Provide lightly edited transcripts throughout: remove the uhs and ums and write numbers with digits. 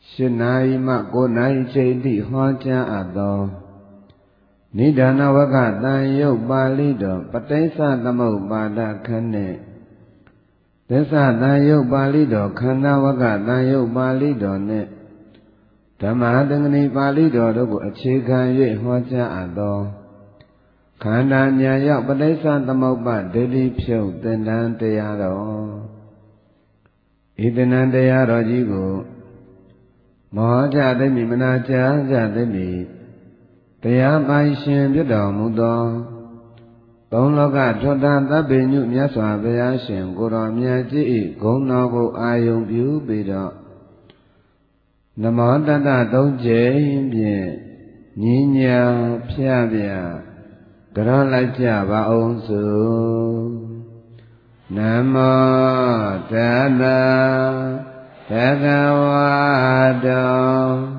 Shinai Makonai Chedi Hoja Ado Nidana Waka Tayo Balido Patesa Tamo Bada Kane Tesa Tayo Balido Kanda Waka Tayo Balido Ne Tamadangani Balido Dogo Achika Ye Hoja Ado Kanda Nyaya Patesa Tamo Bada Deli Pyo Tendan Teyado Itenan Teyado Jigo Moja Demi Manaja Jademi Taya Baishin Bido Mudo Tonloga Todan Tabinu Nyaswa Bayashin Guru Myaji Gonago Ayung Biu Bido Namodada Doje Bie Ninya Piabia Garalaja Baonsu Namo Tada Bhagavado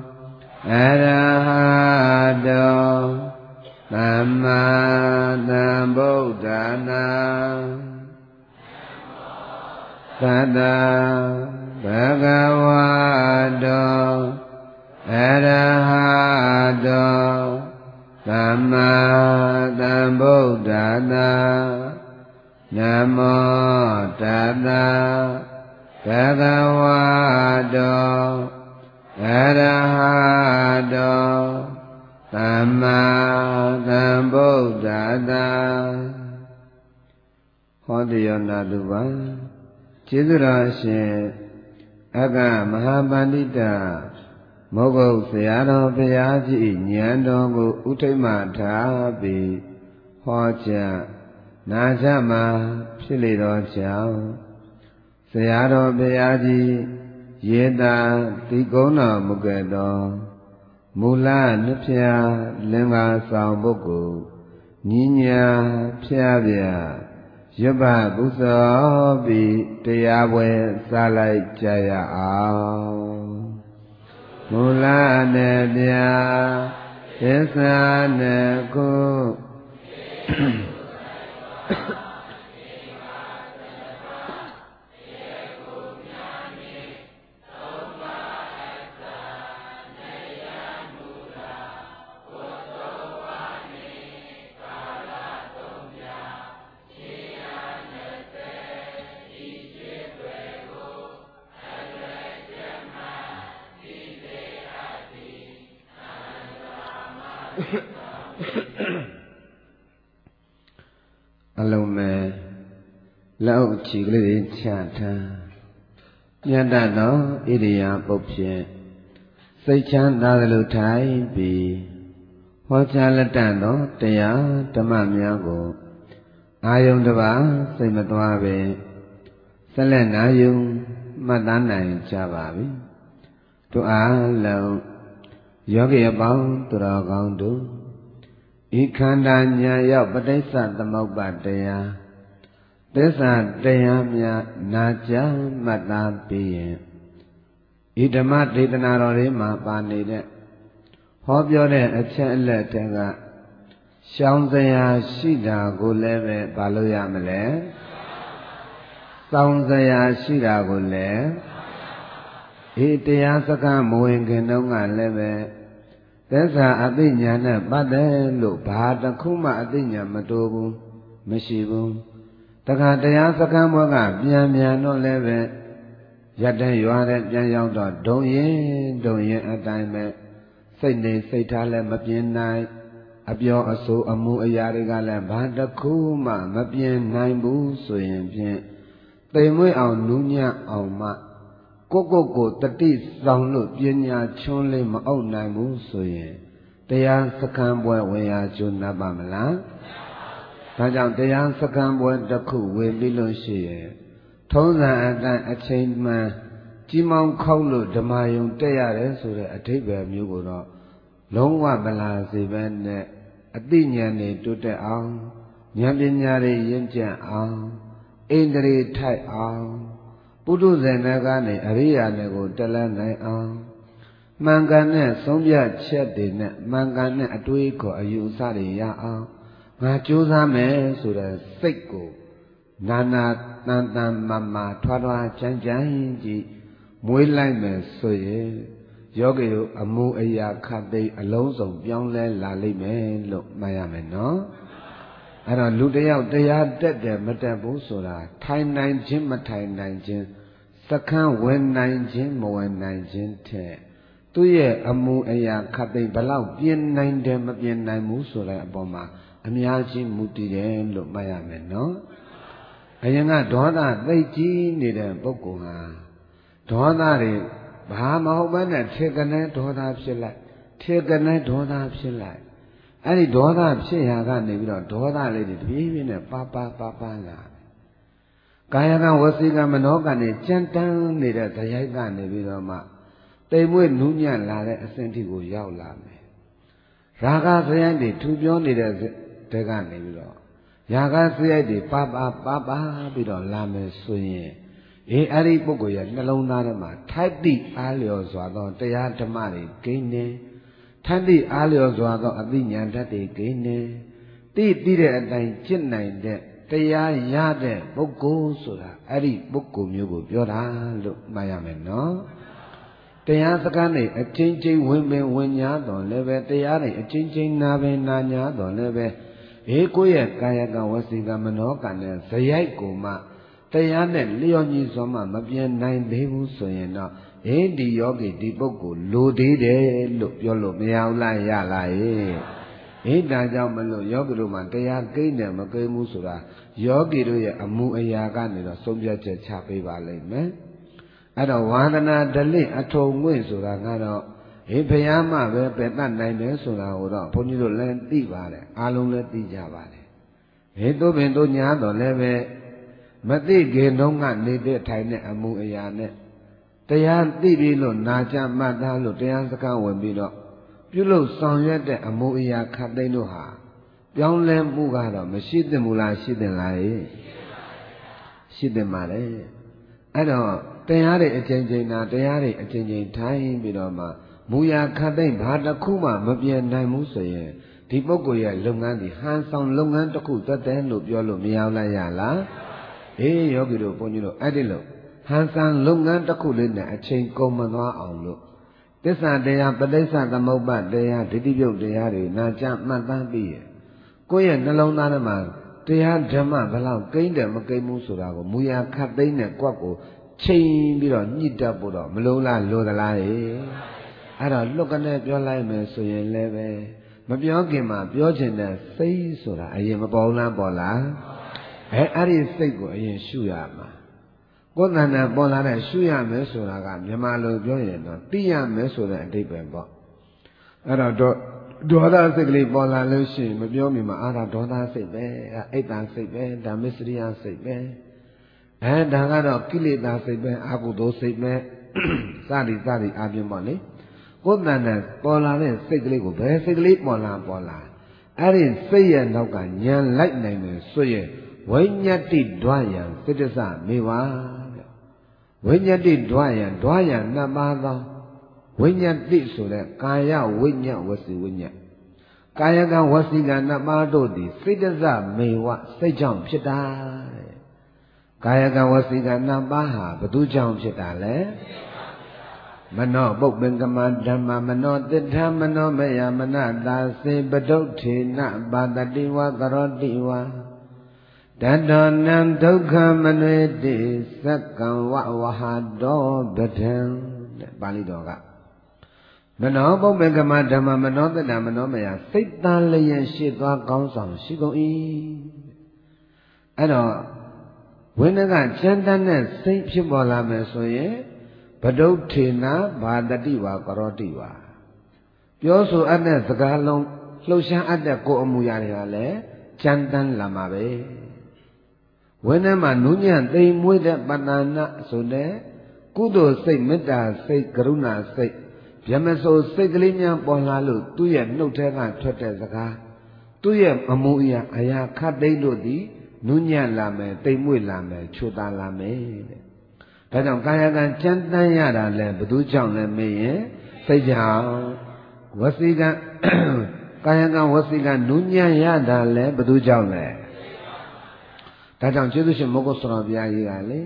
Arahado Namma Sambuddhana Tada Bhagavado Arahado Namma Sambuddhana Namo Tada Bhagavado Arahado Samma Sambuddhana Hodiyana Duva Chidurashe Aga Mahabandita Mogo Sayado Payaji Nyandogo Uttima Thabi Hoja Najama Pilido Chao Sayado Payaji Yeda Tigona Mugedo Mula Nipya Lenga Sambuku Ninya Pyabya Yaba Busabi Tiawe Salai Jaya Mula Nebya Yesa Neko Alone Lao Chigli Chata Yadano Idia Popye Sechan Nadalutai Bi Hochalatano Tea Tamamiago Ayum Dava Sematwabe Selenayum Madana Chavabi To Alo Yogi about Turagandu Ikanda Nyaya Padesa Tamobadea Desa Deyamya Naja Matapi Idama Ditanarima Panide Hobiore Acheletega Shaunzaya Shida Guleve Baloya Mele Saunzaya Shida Gule Itayasaka Moengenonga Leve Tesa Adinyana Bade Lu Bada Kuma Adinya Matobu Meshibu Takataya Sakamoga Biamia no leve Yada Yuare Jayauda Donye Adime Sydney Satale Mapien Nai Abio Aso Amu Ayarigale Bada Kuma Mapien Naibu Suyen Pien Temui Au Nunya Au Ma Koko Tati Sound Pinya Chonle Ma Au Naibu Suyen Taya Sakambwe Wea Junabamala Tajam Taya Sakambwe Daku We Miloshi Toza Adan Achainman Jimon Kolo Damayum Tayare Sura Atiba Muguro Longwa Bala Zibane Adinyani Tute Ang Nyabinyari Yinja Ang Indri Tai Ang Pudu Zenagane Aria Nego Talanai Ang Mangane Sombia Chetine Mangane Atuiko Ayusari Ya Ang Majuzame Sura Seko Nana Nana Mama Twadwa Chanjanji Muilime Soye ယောဂီတို့အမှုအရာခတ်သိမ်းအလုံးစုံပြောင်းလဲလာလိမ့်မယ်လို့မှတ်ရမယ်နော်အဲ့တော့လူတယောက်တရားတက်တယ်မတက်ဘူးဆိုတာထိုင်နိုင်ခြင်းမထိုင်နိုင်ခြင်းစခန်းဝင်နိုင်ခြင်းမဝင်နိုင်ခြင်းတဲ့သူ့ရဲ့အမှုအရာခတ်သိမ်းဘလောက်ပြင်နိုင်တယ်မပြင်နိုင်ဘူးဆိုတဲ့အပေါ်မှာအများကြီးမူတည်တယ်လို့မှတ်ရမယ်နော်အရင်ကဒေါသသိကြီးနေတဲ့ပုဂ္ဂိုလ်ဟာဒေါသတွေဘာမဟုတ်ဘဲနဲ့ထေကနေဒေါသဖြစ်လိုက်ထေကနေဒေါသဖြစ်လိုက်အဲ့ဒီဒေါသဖြစ်ရာကနေပြီးတော့ဒေါသလေးတွေတပြေးပြေးနဲ့ပါလာကာယကဝစီကမနောကနဲ့ကြံတန်းနေတဲ့ဇယိုက်ကနေပြီးတော့မှတိမ်မွေ့နူးညံ့လာတဲ့အဆင့်ထိကိုရောက်လာမယ်ရာဂဇယိုက်တွေထူပြောနေတဲ့တဲကနေပြီးတော့ရာဂဇယိုက်တွေပါပြီးတော့လာမယ်ဆိုရင်အဲ့ဒီပုဂ္ဂိုလ်ရဲ့နှလုံးသားထဲမှာထိုက်သည့်အားလျော်စွာသောတရားဓမ္မတွေဂိမ်းနေထိုက်သည့်အားလျော်စွာသောအသိဉာဏ်ဓာတ်တွေဂိမ်းနေသိတဲ့အတိုင်းကျင့်နိုင်တဲ့တရားရတဲ့ပုဂ္ဂိုလ်ဆိုတာအဲ့ဒီပုဂ္ဂိုလ်မျိုးကိုပြောတာလို့မှတ်ရမယ်နော်တရားစကားနဲ့အချင်းချင်းဝင်ပင်ဝင်ညာတော်လည်းပဲတရားနဲ့အချင်းချင်းနာပင်နာညာတော်လည်းပဲကိုယ့်ရဲ့ကာယကဝစီကမနောကနဲ့ဇယိုက်ကိုမှတရားနဲ့လျော်ညီစွာမှမပြတ်နိုင်သေးဘူးဆိုရင်တော့ဒီယောဂီဒီပုဂ္ဂိုလ်လိုသေးတယ်လို့ပြောလို့မရဘူးလားရလားဒါကြောင့်မလို့ယောဂီတို့မှာတရားကိန်းတယ်မကိန်းဘူးဆိုတာယောဂီတို့ရဲ့အမှုအရာကနေတော့ဆုံးဖြတ်ချက်ချပေးပါလိမ့်မယ်အဲ့တော့ဝါဒနာဒလိအထုံငွေ့ဆိုတာကတော့ဘုရားမှပဲပယ်တတ်နိုင်တယ်ဆိုတာကိုတော့ဘုန်းကြီးတို့လည်းသိပါတယ်အားလုံးလည်းသိကြပါတယ်သို့ပင်တို့ညာတော့လည်းပဲမသိခင်တုန်းကနေတဲ့ထိုင်တဲ့အမှုအရာနဲ့တရားသိပြီလို့နာကြမှတ်သားလို့တရားစကားဝင်ပြီးတော့ပြုလုပ်ဆောင်ရွက်တဲ့အမှုအရာခတ်သိမ်းတို့ဟာပြောင်းလဲမှုကတော့မရှိသင့်ဘူးလားရှိသင့်လားရှိသင့်ပါလေအဲ့တော့တရားတွေအချိန်ချင်းနာတရားတွေအချိန်ချင်းထိုင်ပြီးတော့မှမူရာခတ်သိမ်းဘာတစ်ခုမှမပြတ်နိုင်ဘူးဆိုရင်ဒီပုဂ္ဂိုလ်ရဲ့လုပ်ငန်းဒီဟန်ဆောင်လုပ်ငန်းတစ်ခုသက်သက်လို့ပြောလို့မရလားရလားယောဂီတို့ဘုန်းကြီးတို့အဲ့ဒီလို့ဟန်ဆောင်လုပ်ငန်းတစ်ခုလေးနဲ့အချိန်ကုန်မသွားအောင်လို့သစ္စာတရားပဋိစ္စသမုပ္ပါတရားဒိဋ္ဌိပြုတ်တရားတွေနာကြမှတ်သားပြီးကိုယ့်ရဲ့နှလုံးသားထဲမှာတရားဓမ္မဘလောက်ကိန်းတယ်မကိန်းဘူးဆိုတာကိုမူရာခတ်သိမ်းတဲ့ကွက်ကိုချိန်ပြီးတော့ညှိတတ်ဖို့တော့မလိုလားလိုသလားအဲ့တော့လွတ်ကနေပြောလိုက်မယ်ဆိုရင်လည်းပဲမပြောခင်မှာပြောချင်တဲ့စိတ်ဆိုတာအရင်မပေါ်လားပေါ်လားအဲ့ဒီစိတ်ကိုအရင်ရှုရမှာကိုယ်တဏ္ဍာပေါ်လာတဲ့ရှုရမယ်ဆိုတာကမြန်မာလိုပြောရင်တော့သိရမယ်ဆိုတဲ့အဓိပ္ပာယ်ပေါ့အဲ့တော့ဒေါသစိတ်ကလေးပေါ်လာလို့ရှိရင်မပြောမိမှာအာရဒေါသစိတ်ပဲအိတ်တန်စိတ်ပဲဒါမစ္စရိယစိတ်ပဲဒါကတော့ကိလေသာစိတ်ပဲအကုသိုလ်စိတ်ပဲစသည်အပြင်ပေါ့လေကိုယ်တဏ္ဍာပေါ်လာတဲ့စိတ်ကလေးကိုဘယ်စိတ်ကလေးပေါ်လာအဲ့ဒီစိတ်ရဲ့နောက်ကညံလိုက်နိုင်တယ်ဆိုရင်ဝိညတ္တိဓွာယံသစ္စာမေဝတဲ့ဝိညတ္တိဓွာယံနှစ်ပါးသောဝိညတ္တိဆိုတဲ့ကာယဝိညဝစီဝိညကာယကဝစီကနှစ်ပါးတို့သည်စိတ္တဇမေဝစိတ်ကြောင့်ဖြစ်တာတဲ့ကာယကဝစီကနှစ်ပါးဟာဘသူကြောင့်ဖြစ်တာလဲမနောပုပ္ပင်္ဂမဓမ္မမနောတိဋ္ဌမနောမယမနတာစေပဒုဋ္ဌေနပါတတိဝကရောတိဝတတောနံဒုက္ခမနွေတိသက္ကံဝဝဟာတောပဒံတဲ့ပါဠိတော်ကမနောပုပ္ပင်္ဂမဓမ္မမနောတိဋ္ဌမနောမယစိတ်သားလျက်ရှိသွားကောင်းဆောင်ရှိကုန်၏အဲ့တော့ဝိနည်းကချမ်းသာတဲ့စိတ်ဖြစ်ပေါ်လာမယ်ဆိုရင်ပဒုဋ္ဌေနဘာတတိဝါကရောတိဝါပြောဆိုအပ်တဲ့စကားလုံးလှုပ်ရှားအပ်တဲ့ကိုယ်အမူအရာတွေကလည်းချမ်းသာလာမှာပဲဝိနည်းမှာနုညံ့သိမ်မွေ့တဲ့ပတ္တနာဆိုတဲ့ကုသိုလ်စိတ်မေတ္တာစိတ်ကရုဏာစိတ်ဗျမစိုးစိတ်ကလေးများပေါ်လာလို့သူ့ရဲ့နှုတ်ထဲကထွက်တဲ့စကားသူ့ရဲ့အမူအရာခတ်သိမ်းလို့သည်နုညံ့လာမယ်သိမ်မွေ့လာမယ်ချိုသာလာမယ်တဲ့ဒါကြောင့်ကာယကံချမ်းသာရတာလဲဘသူကြောင့်လဲမေးရင်စိတ်ကြောင့်ဝစီကံကာယကံဝစီကံနုညံ့ရတာလဲဘသူကြောင့်လဲဒါကြောင့်ကျေးဇူးရှင်မဂ္ဂုစရောဘုရားကြီးကလေ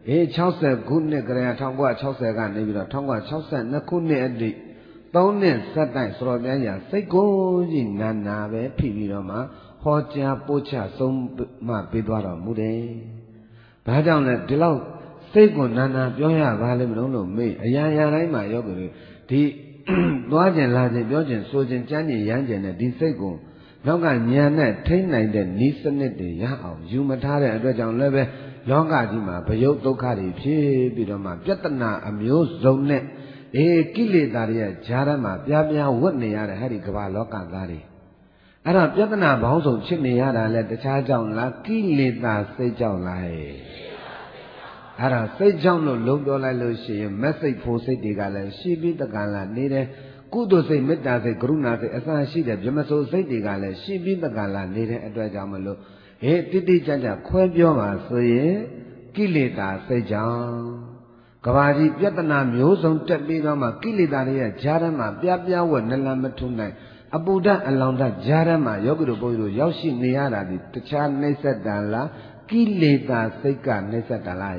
60ခုနှစ်ကလေး1960ကနေပြီးတော့1962ခုနှစ်အထိ3နှစ်ဆက်တိုက်ဆိုတော့ပြန်ရစိတ်ကိုကြီးနာနာပဲဖိပြီးတော့မှဟောကြားပို့ချဆုံးမပေးသွားတော်မူတယ်။ဘာကြောင့်လဲဒီလောက်စိတ်ကိုနာနာပြောရပါလိမ့်မလို့မေးအရာရာတိုင်းမှာယောဂီတွေဒီသွားခြင်းလာခြင်းပြောခြင်းဆိုခြင်းကြမ်းခြင်းရမ်းခြင်းနဲ့ဒီစိတ်ကိုနောက်ကညာနဲ့ထိမ့်နိုင်တဲ့ဤစနစ်တွေရအောင်ယူမထားတဲ့အတွက်ကြောင့်လည်းပဲလောကကြီးမှာဘယုတ်ဒုက္ခတွေဖြစ်ပြီးတော့မှပြဿနာအမျိုးစုံနဲ့ကိလေသာတွေရဲ့ဈာရမှာပြားပြားဝတ်နေရတဲ့ဟဲ့ဒီကမ္ဘာလောကသားတွေအဲ့တော့ပြဿနာဘောင်းဆုံးဖြစ်နေရတာလဲတခြားကြောင့်လားကိလေသာစိတ်ကြောင့်လားအဲ့ဒါစိတ်ကြောင့်လို့လုံးပြောလိုက်လို့ရှိရင်မက်စိတ်ဖို့စိတ်တွေကလည်းရှိပြီးတကံလာနေတယ်ကုသိုလ်စိတ်မေတ္တာစိတ်ကရုဏာစိတ်အစရှိတဲ့ဗြဟ္မစိုလ်စိတ်တွေကလည်းရှိပြီးတကံလာနေတဲ့အတွက်ကြောင့်မလို့တိတိကျကျခွဲပြောပါဆိုရင်ကိလေသာစိတ်ကြောင့်ကဘာကြီးပြဿနာမျိုးစုံတက်ပြီးတော့မှကိလေသာတွေရဲ့ဈာရမှာပြပြဝက်နလန်မထုနိုင်အပူဓာတ်အလောင်ဓာတ်ဈာရမှာယောဂီတို့ဘုန်းကြီးတို့ရောက်ရှိနေရတာဒီတခြားနှိမ့်ဆက်တန်လားကိလေသာစိတ်ကနှိမ့်ဆက်တန်လား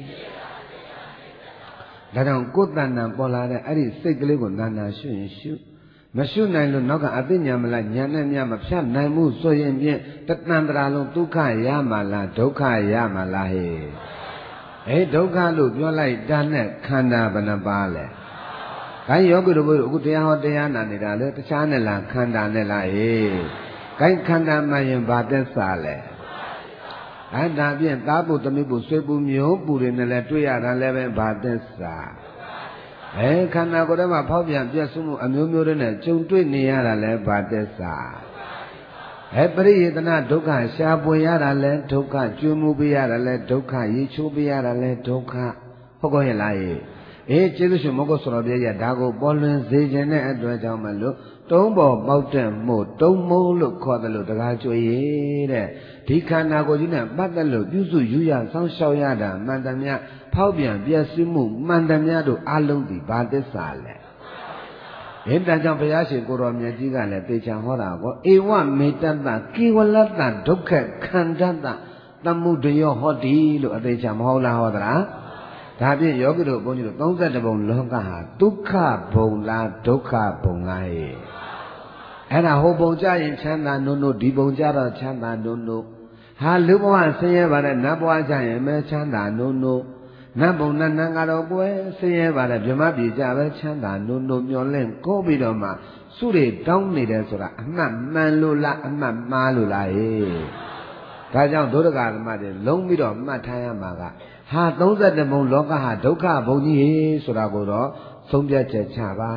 ဒါကြောင့်ကိုယ်တဏ္ဍာပေါ်လာတဲ့အဲ့ဒီစိတ်ကလေးကိုနာနာရှုရင်ရှုမရှုနိုင်လို့နောက်ကအသိဉာဏ်မလားဉာဏ်နဲ့မြမဖြတ်နိုင်မှုဆိုရင်ဖြင့်တဏ္ဍာလုံးဒုက္ခရမှာလားဒုက္ခရမှာလားဒုက္ခလို့ပြောလိုက်တာနဲ့ခန္ဓာဘယ်နှပါလဲခိုင်းယောဂီတို့ဘုရားအခုတရားဟောတရားနာနေတာလေတခြားနဲ့လားခန္ဓာနဲ့လားခိုင်းခန္ဓာမှရင်ဘာသက်စာလဲအဲ့ဒါဖြင့်သားဖို့သမီးဖို့ဆွေဖို့မျိုးပူတွေနဲ့လည်းတွေ့ရတာလည်းပဲဘာသက်စာခန္ဓာကိုယ်ထဲမှာဖောက်ပြန်ပြည့်စုံမှုအမျိုးမျိုးတွေနဲ့ကြုံတွေ့နေရတာလည်းဘာသက်စာပရိယေတနာဒုက္ခရှားပွေရတာလည်းဒုက္ခကျွေးမှုပေးရတာလည်းဒုက္ခရေချိုးပေးရတာလည်းဒုက္ခဟုတ်ကောရဲ့လားကျေးဇူးရှင်မဂ္ဂဆောရပြည့်ရဒါကိုပေါ်လွင်စေခြင်းတဲ့အတွက်ကြောင့်မလို့တုံးပေါ်ပေါက်တဲ့မှုတုံးမိုးလို့ခေါ်တယ်လို့တကားကျွေးတဲ့ဒီခန္ဓာကိုယ်ကြီးနဲ့ပတ်သက်လို့ပြုစုယူရစောင့်ရှောက်ရတာမှန်သမျှဖောက်ပြန်ပြည့်စုံမှုမှန်သမျှတို့အလုံးဒီဘာသစ္စာလဲဒါကြောင့်ဘုရားရှင်ကိုရောမြတ်ကြီးကလည်းသေချာဟောတာကောဧဝမေတ္တတကေဝလတ္တဒုက္ခခန္ဓတ္တသမုဒယောဟောတိလို့အသေးချာမဟုတ်လားဟောသလားဒါဖြင့်ယောဂီတို့ဘုန်းကြီးတို့32ဘုံလောကဟာဒုက္ခဘုံလားဒုက္ခဘုံလားအဲ့ဒါဟိုဘုံကြရင်ချမ်းသာနုံဒီဘုံကြတော့ချမ်းသာနုံဟာလူဘဝဆင်းရဲပါတဲ့နတ်ဘဝကြရင်မဲချမ်းသာနုံနတ်ဘုံနတ်ကတော့ပွဲဆင်းရဲပါတဲ့ဗြဟ္မပြည်ကြပဲချမ်းသာနုံမျောလင့်ကိုပြီးတော့မှစုတွေတောင်းနေတယ်ဆိုတာအမှတ်မှန်လို့လားအမှတ်မှားလို့လားဒါကြောင့်ဒုဒကာဓမ္မတွေလုံးပြီးတော့မှတ်ထားရမှာကဟာ32ဘုံလောကဟာဒုက္ခဘုံကြီးဆိုတာကိုတော့သုံးပြချက်ချပါ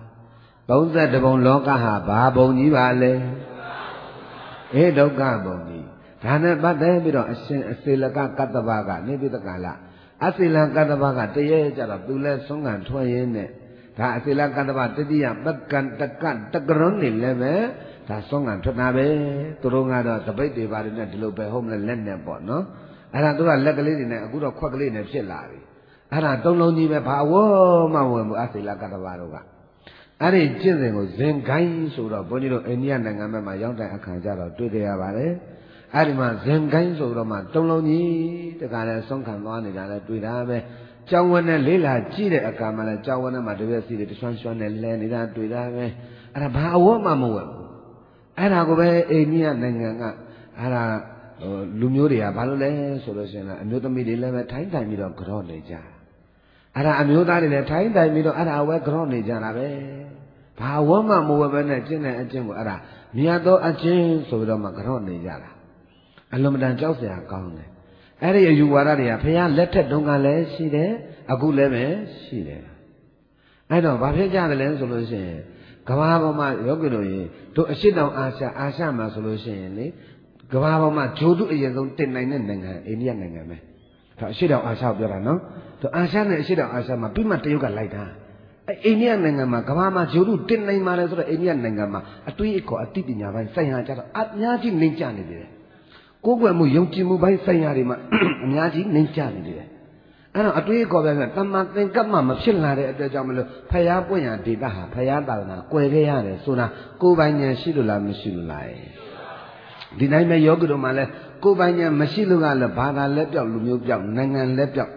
32ဘုံလောကဟာဘာဘုံကြီးပါလဲဒုက္ခဘုံကြီးဒါနဲ့ပတ်သက်ပြီးတော့အရှင်အစေလကကတ္တဗကနေပြီးတကလားအစေလကတ္တဗကတရေကြတော့သူလဲဆုံးခံထွက်ရင်းနဲ့ဒါအစေလကတ္တဗတတိယပက္ကံတကတကရုံးနေလည်းပဲဒါဆုံးခံထွက်တာပဲသူတို့ကတော့တပိတ်တွေပါတယ်နဲ့ဒီလိုပဲဟုတ်မလဲလက်နဲ့ပေါ့နော်အဲ့ဒါသူကလက်ကလေးတွေနဲ့အခုတော့ခွက်ကလေးနဲ့ဖြစ်လာပြီအဲ့ဒါတုံးလုံးကြီးပဲဘာဝမှဝင်ဘူးအစေလကတ္တဗတို့ကအဲ့ဒီကျင့်စဉ်ကိုဇင်ကိုင်းဆိုတော့ဘုန်းကြီးတို့အိန္ဒိယနိုင်ငံဘက်မှာရောက်တဲ့အခါကျတော့တွေ့ကြရပါတယ်အဲ့ဒီမှာဇင်ကိုင်းဆိုတော့မှတုံးလုံးကြီးတခါလဲဆုံးခံသွားနေတာလဲတွေ့တာပဲကြောင်ဝန်းနဲ့လေးလာကြည့်တဲ့အခါမှာလဲကြောင်ဝန်းထဲမှာတပြက်စီတွေတဆွမ်းဆွမ်းနဲ့လဲနေတာတွေ့တာပဲအဲ့ဒါဘာအဝတ်မှမဝတ်ဘူးအဲ့ဒါကိုပဲအိန္ဒိယနိုင်ငံကအဲ့ဒါလူမျိုးတွေကဘာလို့လဲဆိုလို့ရှိရင်အမျိုးသမီးတွေလည်းပဲထိုင်းထိုင်ပြီးတော့ကြော့နေကြအဲ့ဒါအမျိုးသားတွေလည်းထိုင်းထိုင်ပြီးတော့အဲ့ဒါဝဲကြော့နေကြတာပဲဘာဝတ်မှမဝတ်ပဲနဲ့ကျင့်တဲ့အကျင့်ကိုအဲ့ဒါမြတ်သောအကျင့်ဆိုပြီးတော့မှကြော့နေကြတာအလွန်မတန်ကြောက်စရာကောင်းတယ်အဲ့ဒီအယူဝါဒတွေကဘုရားလက်ထက်တုန်းကလည်းရှိတယ်အခုလည်းပဲရှိတယ်အဲ့တော့ဘာဖြစ်ကြတယ်လဲဆိုလို့ရှိရင်ကမ္ဘာပေါ်မှာယောဂီတို့တို့အရှိတောင်အာရှမှာဆိုလို့ရှိရင်လေကမ္ဘာပေါ်မှာဂျိုတုအရင်ဆုံးတင်နိုင်တဲ့နိုင်ငံအိန္ဒိယနိုင်ငံပဲဒါအရှိတောင်အာရှကိုပြောတာနော်သူအာရှနဲ့အရှိတောင်အာရှမှာပြီးမှတရုတ်ကလိုက်တာအိန္ဒိယနိုင်ငံမှာကမ္ဘာမှာဂျိုတုတင်နိုင်ပါလေဆိုတော့အိန္ဒိယနိုင်ငံမှာအတွေးအခေါ်အသိပညာပိုင်းစိုက်ဟာကြတော့အများကြီးနှိမ့်ကျနေတယ်ကိုယ်ကွယ်မှုယုံကြည်မှုပိုင်းဆိုင်ရာတွေမှာအများကြီးနှိမ့်ကျနေတယ်အဲ့တော့အတွေးအခေါ်ပဲတမန်သင်္ကပ္မမဖြစ်လာတဲ့အတွက်ကြောင့်မလို့ဖယားပွင့်ရဒေတာဟာဖယားသာသနာကွယ်ခဲ့ရတယ်ဆိုတာကိုယ်ပိုင်ဉာဏ်ရှိလို့လားမရှိလို့လားဒီတိုင်းပဲယောဂီတို့မှလည်းကိုယ်ပိုင်ဉာဏ်မရှိလို့ကလည်းဘာသာလက်ပြောက်လူမျိုးပြောက်နိုင်ငံလက်ပြောက်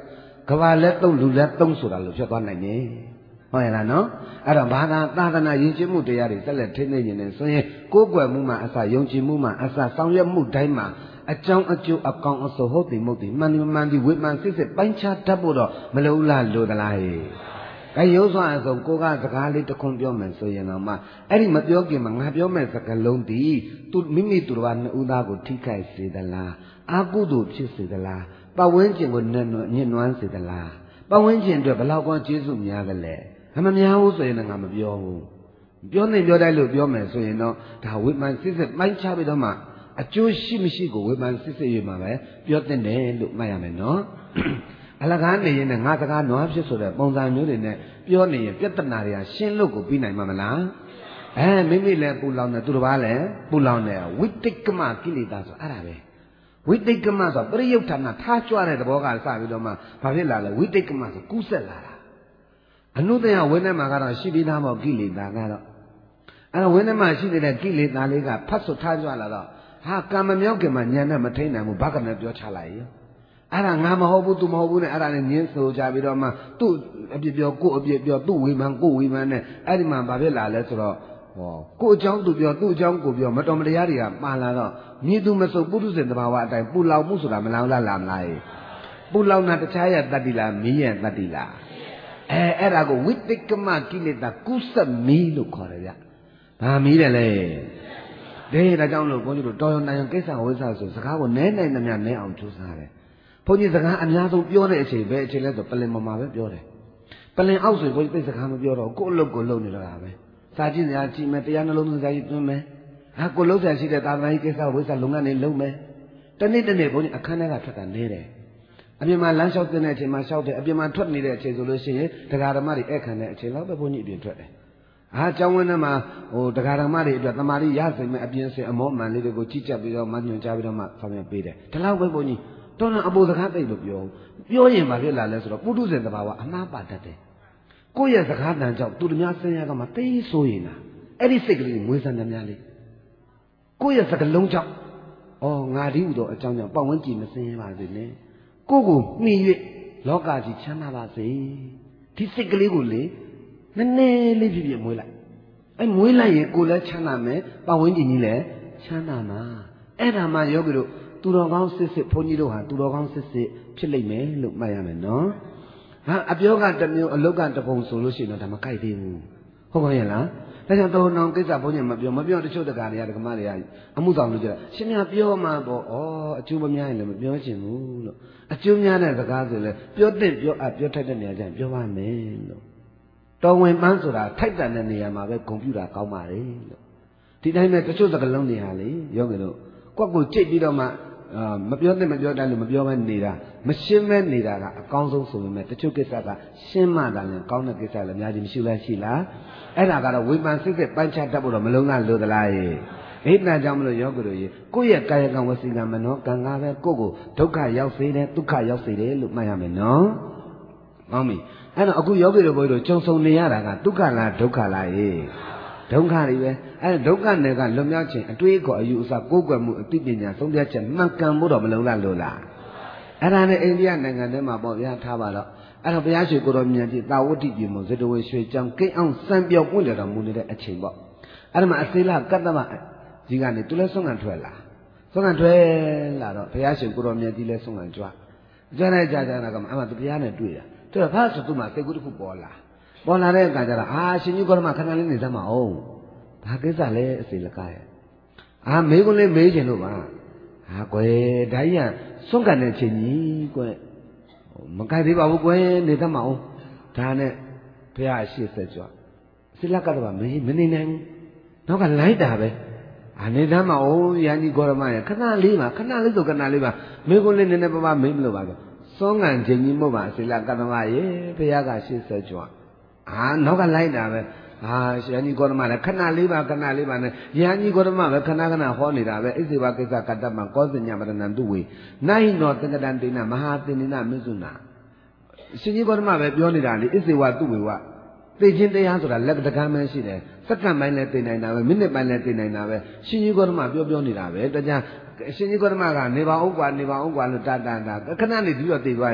ကဘာလက်သုံးလူလက်သုံးဆိုတာလို့ဖြစ်သွားနိုင်တယ်ဟုတ်ရဲ့လားနော်အဲ့တော့ဘာသာသာသနာယဉ်ကျေးမှုတရားတွေဆက်လက်ထိန်းသိမ်းနေတယ်ဆိုရင်ကိုယ်ကွယ်မှုမှအစယုံကြည်မှုမှအစဆောင်ရွက်မှုတိုင်းမှာအကြောင်းအကျိုးအကောင်အဆိုးဟုတ်တယ်မဟုတ်တယ်မှန်တယ်ဝိမှန်စစ်စစ်ပိုင်းခြားတတ်ဖို့တော့မလိုလားလိုသလားဟဲ့အဲရုပ်စွမ်းအစုံကိုကစကားလေးတစ်ခွန်းပြောမယ်ဆိုရင်တော့မှအဲ့ဒီမပြောခင်မှာငါပြောမယ်စကားလုံးဒီသူမိမိသူတော်ဘာနှစ်ဦးသားကိုထိခိုက်စေသလားအာကုသို့ဖြစ်စေသလားပတ်ဝန်းကျင်ကိုညှဉ်းနွမ်းစေသလားပတ်ဝန်းကျင်အတွက်ဘလောက်ကောကျေးဇူးများသလဲမများဘူးဆိုရင်ငါမပြောဘူးပြောနေပြောတိုင်းလို့ပြောမယ်ဆိုရင်တော့ဒါဝိမှန်စစ်စစ်ပိုင်းခြားပြီးတော့မှအကျိုးရှိမရှိကိုဝိမှန်စစ်စစ်ရွေးမှာပဲပြောတဲ့တယ်လို့မှတ်ရမယ်နော်အလကားနေရင်ငါစကားနွားဖြစ်ဆိုတဲ့ပုံစံမျိုးတွေနဲ့ပြောနေရင်ပြဿနာတွေကရှင်းလို့ကိုပြီးနိုင်မှာမလားမိမိလည်းပူလောင်တယ်သူတစ်ပါးလည်းပူလောင်တယ်ဝိတိတ်ကမကိလေသာဆိုအဲ့ဒါပဲဝိတိတ်ကမဆိုပရိယုဌာဏထားကြွတဲ့သဘောကစပြီးတော့မှဘာဖြစ်လာလဲဝိတိတ်ကမဆိုကူးဆက်လာတာအနုတ္တယဝိနည်းမှာကတော့ရှိပြီးသားမို့ကိလေသာကတော့အဲ့တော့ဝိနည်းမှာရှိနေတဲ့ကိလေသာလေးကဖတ်ဆိုထားကြွလာတော့ဟာကံမမြောက်ခင်မှာညံနဲ့မထိန်နိုင်ဘူးဘာကနဲ့ပြောချလိုက်ရောအဲ့ဒါငါမဟုတ်ဘူး तू မဟုတ်ဘူးနဲ့အဲ့ဒါနဲ့ညင်းဆိုကြပြီးတော့မှသူ့အပြစ်ပြောကို့အပြစ်ပြောသူ့ဝေမှန်ကို့ဝေမှန်နဲ့အဲ့ဒီမှာဘာဖြစ်လာလဲဆိုတော့ကို့အကြောင်းသူပြောသူ့အကြောင်းကိုပြောမတော်မတရားတွေကပါလာတော့မြည်သူမစုံပုထုဇဉ်တဘာဝအတိုင်းပူလောင်မှုဆိုတာမလောင်လားလာမလားပူလောင်တာတခြားရဲ့တတ္တိလားမီးရဲ့တတ္တိလားအဲ့ဒါကိုဝိတိတ်ကမကိလေသာကုသမီးလို့ခေါ်တယ်ဗျဘာမီးတယ်လဲဒါကြောင့်လို့ဘုန်းကြီးတို့တော်ရုံနိုင်ရုံကိစ္စဝိသဆိုစကားကိုနဲနိုင်သမျှနဲအောင်ကြိုးစားတယ်ဘုန်းကြီးစကားအများဆုံးပြောတဲ့အချိန်ပဲအချိန်လဲဆိုပလင်မှာပဲပြောတယ်ပလင်အောက်ဆိုဘုန်းကြီးသိစကားမပြောတော့ကိုယ့်အလုပ်ကိုလုပ်နေတော့တာပဲစာကြည့်စရာကြည့်မယ်တရားနှလုံးသွင်းစရာကြည့်သွင်းမယ်ကိုလုံးစရာရှိတဲ့သာသနာ့ကိစ္စဝိသလုပ်ငန်းတွေလုပ်မယ်တနေ့တနေ့ဘုန်းကြီးအခန်းထဲကထွက်တာနေတယ်အပြင်မှာလမ်းလျှောက်တဲ့အချိန်မှာလျှောက်တယ်အပြင်မှာထွက်နေတဲ့အချိန်ဆိုလို့ရှိရင်တရားဓမ္မတွေအဲ့ခံတဲ့အချိန်လောက်ပဲဘုန်းကြီးအပြင်ထွက်တယ်ကျောင်းဝင်းထဲမှာတရားဓမ္မတွေအတွက်တမာတိရစိမ့်မဲ့အပြင်စင်အမောမှန်လေးတွေကိုကြည့်ကြပြီးတော့မှညွှန်ကြားပြီးတော့မှဆောင်ရွက်ပေးတယ်ဒီလောက်ပဲဘုန်းကြီးတော်တော်အပေါ်စကားသိလို့ပြောရင်ဘာဖြစ်လာလဲဆိုတော့ပုထုဇဉ်တဘာဝအမှားပါတတ်တယ်ကိုယ့်ရဲ့စကားတန်ကြောင့်သူတို့များဆင်းရဲကမှသိဆိုရင်လားအဲ့ဒီစိတ်ကလေးမွေးစမ်းသမျှလေးကိုယ့်ရဲ့စကားလုံးကြောင့်ငါဒီဟုသောအကြောင်းကြောင့်ပတ်ဝန်းကျင်မဆင်းရဲပါစေနဲ့ကိုမှီ၍လောကကြီးချမ်းသာပါစေဒီစိတ်ကလေးကိုလေနည်းနည်းလေးပြပြမွေးလိုက်မွေးလိုက်ရင်ကိုယ်လည်းချမ်းသာမယ်ပတ်ဝန်းကျင်ကြီးလည်းချမ်းသာမှာအဲ့ဒါမှယောဂီတို့သူတော်ကောင်းစစ်စစ်ဘုန်းကြီးတို့ဟာသူတော်ကောင်းစစ်စစ်ဖြစ်လိမ့်မယ်လို့မှတ်ရမယ်နော်အပြောကတစ်မျိုးအလုတ်ကတစ်ပုံဆိုလို့ရှိရင်တော့ဒါမကိုက်သေးဘူးဟုတ်ပါရဲ့လားဒါကြောင့်တော်တော်ကိစ္စဘုန်းကြီးမပြောတချို့တက္ကရာတွေကဓမ္မတွေကအမှုဆောင်လို့ကြတာရှင်များပြောမှပေါ့အကျိုးမများရင်လည်းမပြောချင်ဘူးလို့အကျိုးများတဲ့စကားဆိုလည်းပြောတဲ့ပြောထိုက်တဲ့နေရာကျရင်ပြောပါမယ်လို့တော်ဝင်ပန်းဆိုတာထိုက်တန်တဲ့နေရာမှာပဲဂုဏ်ပြုတာကောင်းပါလေလို့ဒီတိုင်းပဲတချို့စကားလုံးတွေဟာလေယောဂီတို့ကိုကြိတ်ပြီးတော့မှမပြောတဲ့မပြောတိုင်းလို့မပြောမဲနေတာမရှင်းမဲနေတာကအကောင်းဆုံးဆိုပေမဲ့တချို့ကိစ္စကရှင်းမှသာလည်းကောင်းတဲ့ကိစ္စလည်းအများကြီးမရှိလားရှိလားအဲ့ဒါကတော့ဝိပန်စစ်စစ်ပိုင်းခြားတတ်ဖို့တော့မလုံးလားလို့သလားအိဒါကြောင့်မလို့ယောဂီတို့ကိုယ့်ရဲ့ကာယကံဝစီကံမနောကံကပဲကိုယ့်ကိုဒုက္ခရောက်စေတယ်ဒုက္ခရောက်စေတယ်လို့မှတ်ရမယ်နော်ဟုတ်ပြီအဲ့တော့အခုယောဂီတို့ဘုရားတို့ကြုံဆုံနေရတာကဒုက္ခလားဒုက္ခလားဒုက္ခတွေပဲအဲ့ဒုက္ခနယ်ကလွန်မြောက်ခြင်းအတွေးအခေါ်အယူအဆကိုးကွယ်မှုအသိပညာဆုံးဖြတ်ချက်မှန်ကန်ဖို့တော့မလုံလားလို့လားအဲ့ဒါနဲ့အိန္ဒိယနိုင်ငံထဲမှာပေါ့ဗျာထားပါတော့အဲ့တော့ဘုရားရှင်ကိုတော်မြတ်ကြီးသာဝတိပြည်မှာဇတဝေရွှေကျောင်းကိန်းအောင်စံပြောပွင့်တယ်တော်မူနေတဲ့အချိန်ပေါ့အဲ့ဒါမှအစေလကတ္တမကြီးကနေသူလည်းဆုံးခံထွက်လာတော့ဘုရားရှင်ကိုတော်မြတ်ကြီးလည်းဆုံးခံကြွတဲ့ကြာတာကမှအမှသူဘုရားနဲ့တွေ့တာတွေ့တော့ဘာဆိုသူမှစိတ်ကူးတစ်ခုပေါ်လာတဲ့အခါကျတော့ရှင်ကြီးကိုတော်မခဏလေးနေသမ်းမအောင်ဘာကိစ္စလဲအစေလကရဲ့မေးခွန်းလေးမေးချင်လို့ပါကွယ်ဒါကြီးကဆုံးကန်တဲ့ချိန်ကြီးကွယ်မကြိုက်သေးပါဘူးကွယ်နေသမ်းမအောင်ဒါနဲ့ဘုရားရှေ့ဆက်ကြွစေလကတော့မနေနိုင်ဘူးနောက်ကလိုက်တာပဲနေသမ်းမအောင်ရန်ကြီးကိုရမရဲ့ခဏလေးပါမေးခွန်းလေးနည်းနည်းပါးပါမေးမလို့ပါတော့ဆုံးကန်ချိန်ကြီးမို့ပါစေလကတ္တမရဲ့ဘုရားကရှေ့ဆက်ကြွနောက်ကလိုက်တာပဲရန်ကြီးကိုရမလည်းခဏလေးပါနဲ့ရန်ကြီးကိုရမပဲခဏဟောနေတာပဲဣဇေဝကိစ္စကတ္တမကောဇညမရဏံတုဝေနိုင်နောသင်္ကတံတိနမဟာသင်္နိနမစ္ဆုနာရှင်ကြီးကိုရမပဲပြောနေတာလေဣဇေဝတုဝေဝသိချင်းတရားဆိုတာလက်ကတကမ်းပဲရှိတယ်စက္ကန့်ပိုင်းလည်းသိနိုင်တာပဲမိနစ်ပိုင်းလည်းသိနိုင်တာပဲရှင်ကြီးကိုရမပြောနေတာပဲတကြရှင်ကြီးကိုရမကနေပါအောင်ကွာလို့တာခဏနေပြီးတော့သိသွားရင်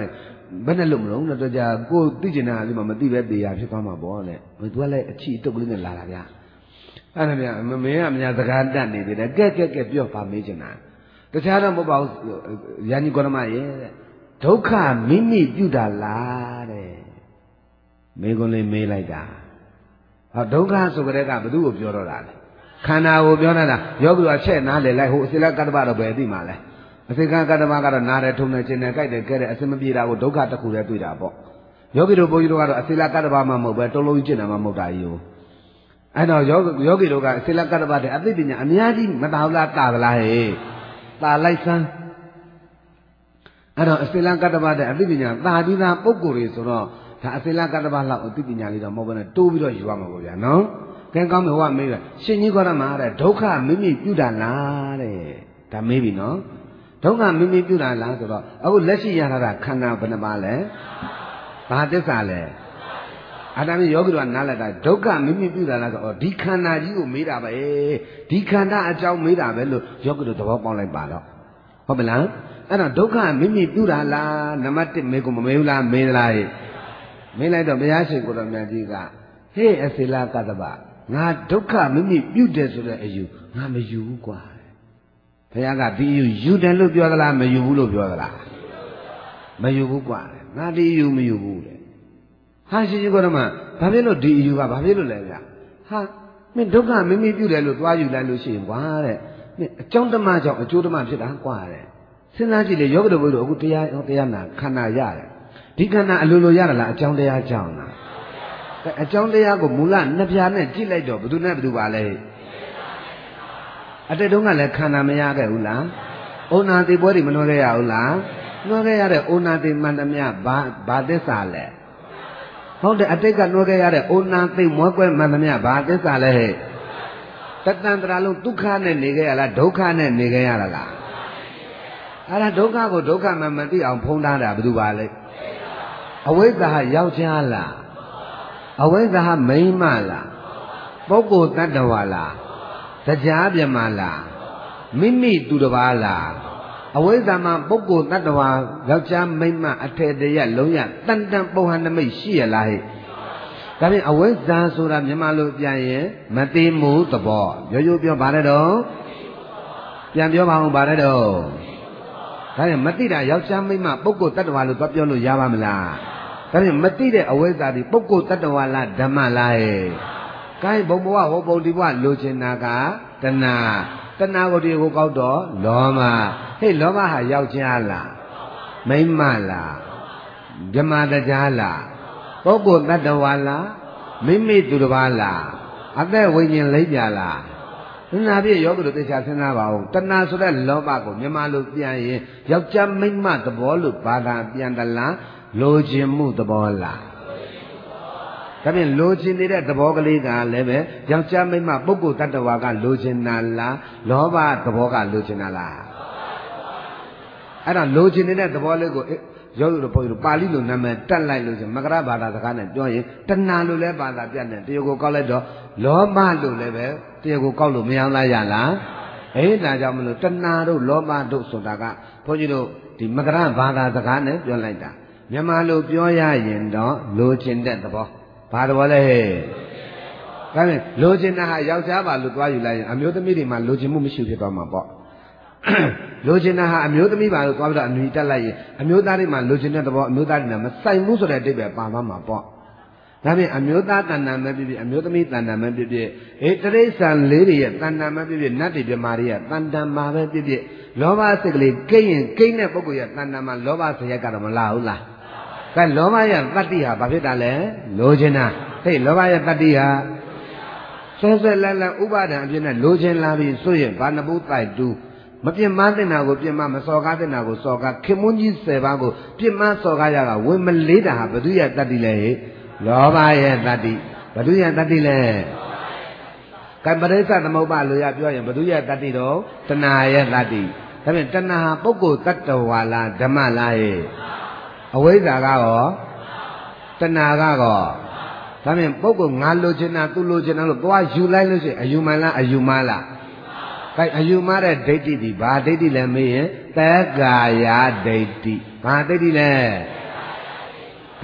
ဘယ်နဲ့လို့မလို့တော့ကြာကိုသိကျင်တာလေးမှမသိပဲသေးရဖြစ်သွားမှာပေါ့နဲ့သူကလည်းအချီအတုပ်ကလေးနဲ့လာတာဗျအဲ့ဒါဗျမင်းကမြတ်စကားတတ်နေသေးတယ်ကဲပြောပါမေးချင်တာတခြားတော့မဟုတ်ပါဘူးယာညီကောရမရဲ့ဒုက္ခမိမိပြုတာလားတဲ့မေးခွန်းလေးမေးလိုက်တာဟောဒုက္ခဆိုကြတဲ့ကဘယ်သူ့ကိုပြောတော့တာလဲခန္ဓာကိုပြောတာယောဂီကအချက်နားလေလိုက်ဟိုအစိလကတ္တပတော့ပဲသိမှာလဲအစိကကတ္တပကတော့နားတယ်ထုံတယ်ကျင်တယ်ကြိုက်တယ်ကဲတယ်အစမပြေတာကိုဒုက္ခတစ်ခုတည်းတွေ့တာပေါ့ယောဂီတို့ဘုန်းကြီးတို့ကတော့အစိလကတ္တပမှမဟုတ်ပဲတုံးလုံးကြီးကျင်တယ်မှမဟုတ်တာကြီးကိုအဲ့တော့ယောဂီတို့ကအစိလကတ္တပတဲ့အသိပညာအများကြီးမတာဘူးလားတာသလားဟဲ့တာလိုက်စမ်းအဲ့တော့အစိလကတ္တပတဲ့အသိပညာတာပြီးသားပုဂ္ဂိုလ်တွေဆိုတော့ဒါအစိလကတ္တပလောက်အသိပညာလေးတော့မဟုတ်ဘဲနဲ့တိုးပြီးတော့ယူရမှာပေါ့ဗျာနော်ကဲကောင်းပြီဟိုကမေးတယ်ရှင်ကြီးခေါ်ရမှာတဲ့ဒုက္ခမိမိပြုတာလားတဲ့ဒါမေးပြီနော်ဒုက္ခမိမိပြုတာလားဆိုတော့အခုလက်ရှိရတာခန္ဓာဘယ်နှပါလဲဘာသစ္စာလဲအာတမီယောဂီတို့ကနားလည်တာဒုက္ခမိမိပြုတာလားဆိုတော့ဒီခန္ဓာကြီးကိုမေးတာပဲဒီခန္ဓာအကြောင်းမေးတာပဲလို့ယောဂီတို့သဘောပေါက်လိုက်ပါတော့ဟုတ်မလားအဲ့တော့ဒုက္ခမိမိပြုတာလားနံပါတ်1မေးကိုမမေးဘူးလားမေးသလားမေးလိုက်တော့ဘုရားရှင်ကိုယ်တော်မြတ်ကြီးကဟေးအစိလကတ္တပငါဒုက္ခမိမိပြုတယ်ဆိုတဲ့အယူငါမယူဘူးကွာဘုရားကဒီယူတယ်လို့ပြောသလားမယူဘူးလို့ပြောသလားမယူဘူးကွာငါဒီယူမယူဘူးတဲ့ဟာရှင်ကြီးကတော့မှဘာဖြစ်လို့ဒီယူကဘာဖြစ်လို့လဲဗျဟာမင်းဒုက္ခမိမိပြုတယ်လို့သွားယူလိုက်လို့ရှိရင်ကွာတဲ့မင်းအကြောင်းတမကြောင့်အကျိုးတမဖြစ်တာကွာတဲ့စဉ်းစားကြည့်လေယောဂတော်ဘုရားအခုတရားနာခန္ဓာရတယ်ဒီခန္ဓာအလိုလိုရတာလားအကြောင်းတရားကြောင့်လားအကြောင်းတရားကိုမူလနှစ်ပြားနဲ့ကြည့်လိုက်တော့ဘယ်သူနဲ့ဘယ်သူပါလဲအတိတ်တုန်းကလည်းခန္ဓာမရခဲ့ဘူးလားဩနာတိပွဲတွေမနှွှဲခဲ့ရဘူးလားနှွှဲခဲ့ရတဲ့ဩနာတိမှန်သမျှဘာသစ္စာလဲဟုတ်တယ်အတိတ်ကနှွှဲခဲ့ရတဲ့ဩနာတိမွဲကွဲမှန်သမျှဘာသစ္စာလဲဟဲ့တတန်တရာလုံးဒုက္ခနဲ့နေခဲ့ရလားဒုက္ခနဲ့နေခဲ့ရတာလားအဲ့ဒါဒုက္ခကိုဒုက္ခမှမသိအောင်ဖုံးထားတာဘယ်သူပါလဲအဝိဇ္ဇာယောက်ျားလားအဝိဇ္ဇာမိန်းမလားပုဂ္ဂိုလ်တ attva လားတရားပြမလားမိမိသူတစ်ပါးလားအဝိဇ္ဇာမှာပုဂ္ဂိုလ်တ attva ယောက်ျားမိန်းမအထေတရလုံးရတန်တန်ပုံဟန်နမိတ်ရှိရလားဟဲ့ဒါဖြင့်အဝိဇ္ဇာဆိုတာမြန်မာလိုပြန်ရင်မသိမှုသဘောရိုးပြောပါနဲ့တော့ပြန်ပြောပါအောင်ပါနဲ့တော့ဒါဖြင့်မသိတာယောက်ျားမိန်းမပုဂ္ဂိုလ်တ attva လို့သွားပြောလို့ရပါမလားဒါဖြင့်မသိတဲ့အဝိဇ္ဇာဒီပုဂ္ဂိုလ်တ attva လားဓမ္မလားဟဲ့ကိုင်းဘုံဘဝဟောပုံဒီဘဝလိုချင်တာကတဏှာကိုဒီကိုကောက်တော့လောမဟေ့လောမဟာယောက်ျားလားမိန်းမလားဓမ္မတရားလားပုဂ္ဂိုလ်တ attva လားမိမိသူတစ်ပါးလားအသက်ဝိညာဉ်လိပ်ပြလားစဉ်းစားပြည့်ယောဂတို့သေချာစဉ်းစားပါဦးတဏှာဆိုတဲ့လောဘကိုမြန်မာလိုပြန်ရင်ယောက်ျားမိန်းမသဘောလို့ဘာသာပြန်သလားလိုချင်မှုသဘောလားဒါဖြင့်လိုချင်နေတဲ့သဘောကလေးကလည်းပဲယောက်ျားမိန်းမပုဂ္ဂိုလ်တ attva ကလိုချင်တာလားလောဘသဘောကလိုချင်တာလားအဲ့ဒါလိုချင်နေတဲ့သဘောလေးကိုယောဂီတို့ဘုန်းကြီးတို့ပါဠိလိုနာမည်တက်လိုက်လို့ဆိုမကရဘာသာစကားနဲ့ပြောရင်တဏှာလို့လည်းဘာသာပြတ်တယ်တရားကိုကောက်လိုက်တော့လောဘလို့လည်းပဲတရားကိုကောက်လို့မရလားရလားဒါကြောင့်မလို့တဏှာတို့လောဘတို့ဆိုတာကဘုန်းကြီးတို့ဒီမကရဘာသာစကားနဲ့ပြောလိုက်တာမြန်မာလိုပြောရရင်တော့လိုချင်တဲ့သဘောဘာသဘောလဲဟဲ့ဒါဖြင့်လိုချင်တာဟာယောက်ျားပါလို့သွားယူလိုက်ရင်အမျိုးသမီးတွေမှာလိုချင်မှုမရှိဖြစ်သွားမှာပေါ့လိုချင်တာဟာအမျိုးသမီးပါလို့သွားပြီးတော့အနွေတက်လိုက်ရင်အမျိုးသားတွေမှာလိုချင်တဲ့သဘောအမျိုးသားတွေနဲ့မဆိုင်ဘူးဆိုတဲ့အတိတ်ပဲပါသွားမှာပေါ့ဒါဖြင့်အမျိုးသားတဏ္ဍာမဲဖြစ်ဖြစ်အမျိုးသမီးတဏ္ဍာမဲဖြစ်ဖြစ်တရိစ္ဆာန်လေးတွေရဲ့တဏ္ဍာမဲဖြစ်ဖြစ်နတ်တွေပြမာတွေရဲ့တဏ္ဍာမှာပဲဖြစ်ဖြစ်လောဘစိတ်ကလေးကိန်းရင်ကိန်းတဲ့ပုဂ္ဂိုလ်ရဲ့တဏ္ဍာမှာလောဘစိတ်ရက်ကတော့မလာဘူးလားကဲလောဘရဲ့တတ္တိဟာဘာဖြစ်တာလဲလိုချင်တာဟေ့လောဘရဲ့တတ္တိဟာဆွဲလန်းဥပါဒံအဖြစ်နဲ့လိုချင်လာပြီဆိုရင်ဘာနှဘူးတိုက်တူးမပြင်းမတဲ့နာကိုပြင်းမမစော်ကားတဲ့နာကိုစော်ကားခင်မွန်းကြီး10ပါးကိုပြင်းမစော်ကားရတာဝင်မလေးတာဟာဘသူရဲ့တတ္တိလဲဟေ့လောဘရဲ့တတ္တိဘသူရဲ့တတ္တိလဲကံပရိစ္ဆသမုပ္ပါလို့ရပြောရင်ဘသူရဲ့တတ္တိတော့တဏှာရဲ့တတ္တိဒါဖြင့်တဏှာပုဂ္ဂိုလ်တ attva လားဓမ္မလားဟဲ့အဝိဇ္ဇာကရောတဏှာကရောဒါဖြင့်ပုဂ္ဂိုလ်ငါလိုချင်တာသူလိုချင်တာလို့သွားယူလိုက်လို့ရှိရင်အယူမှန်လားအယူမှားလားခိုင်အယူမှားတဲ့ဒိဋ္ဌိဒီဘာဒိဋ္ဌိလဲမေးရင်သက္ကာယဒိဋ္ဌိဘာဒိဋ္ဌိလဲ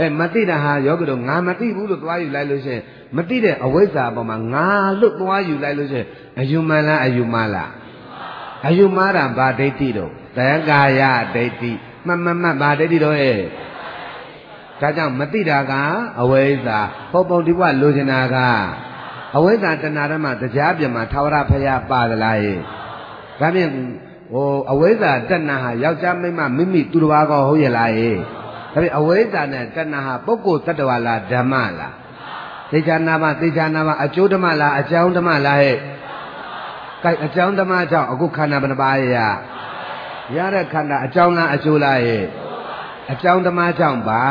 မတိတာဟာယောဂီတို့ငါမတိဘူးလို့သွားယူလိုက်လို့ရှိရင်မတိတဲ့အဝိဇ္ဇာအပေါ်မှာငါလို့သွားယူလိုက်လို့ရှိရင်အယူမှန်လားအယူမှားလားအယူမှားတာဗာဒိဋ္ဌိတို့သံဃာယဒိဋ္ဌိမှတ်ဗာဒိဋ္ဌိတို့ရဲ့ဒါကြောင့်မတိတာကအဝိဇ္ဇာပုံဒီဘဝလိုချင်တာကအဝိဇ္ဇာတဏှာဓမ္မတရားပြမှာသာဝရဖရာပါသလားရဲ့ဒါဖြင့်အဝိဇ္ဇာတဏှာဟာယောက်ျားမိန်းမမိမိသူတစ်ပါးကောဟုတ်ရဲ့လားရဲ့ဒါဖြင့်အဝိဇ္ဇာနဲ့တဏှာဟာပုဂ္ဂိုလ်တ attva လားဓမ္မလားသေချာနာမအကျိုးဓမ္မလားအကြောင်းဓမ္မလားဟဲ့ကဲအကြောင်းဓမ္မကြောင့်အခုခန္ဓာဘယ်နှပါးရတဲ့ခန္ဓာအကြောင်းလားအကျိုးလားဟဲ့အကြောင်းဓမ္မကြောင့်ဘာ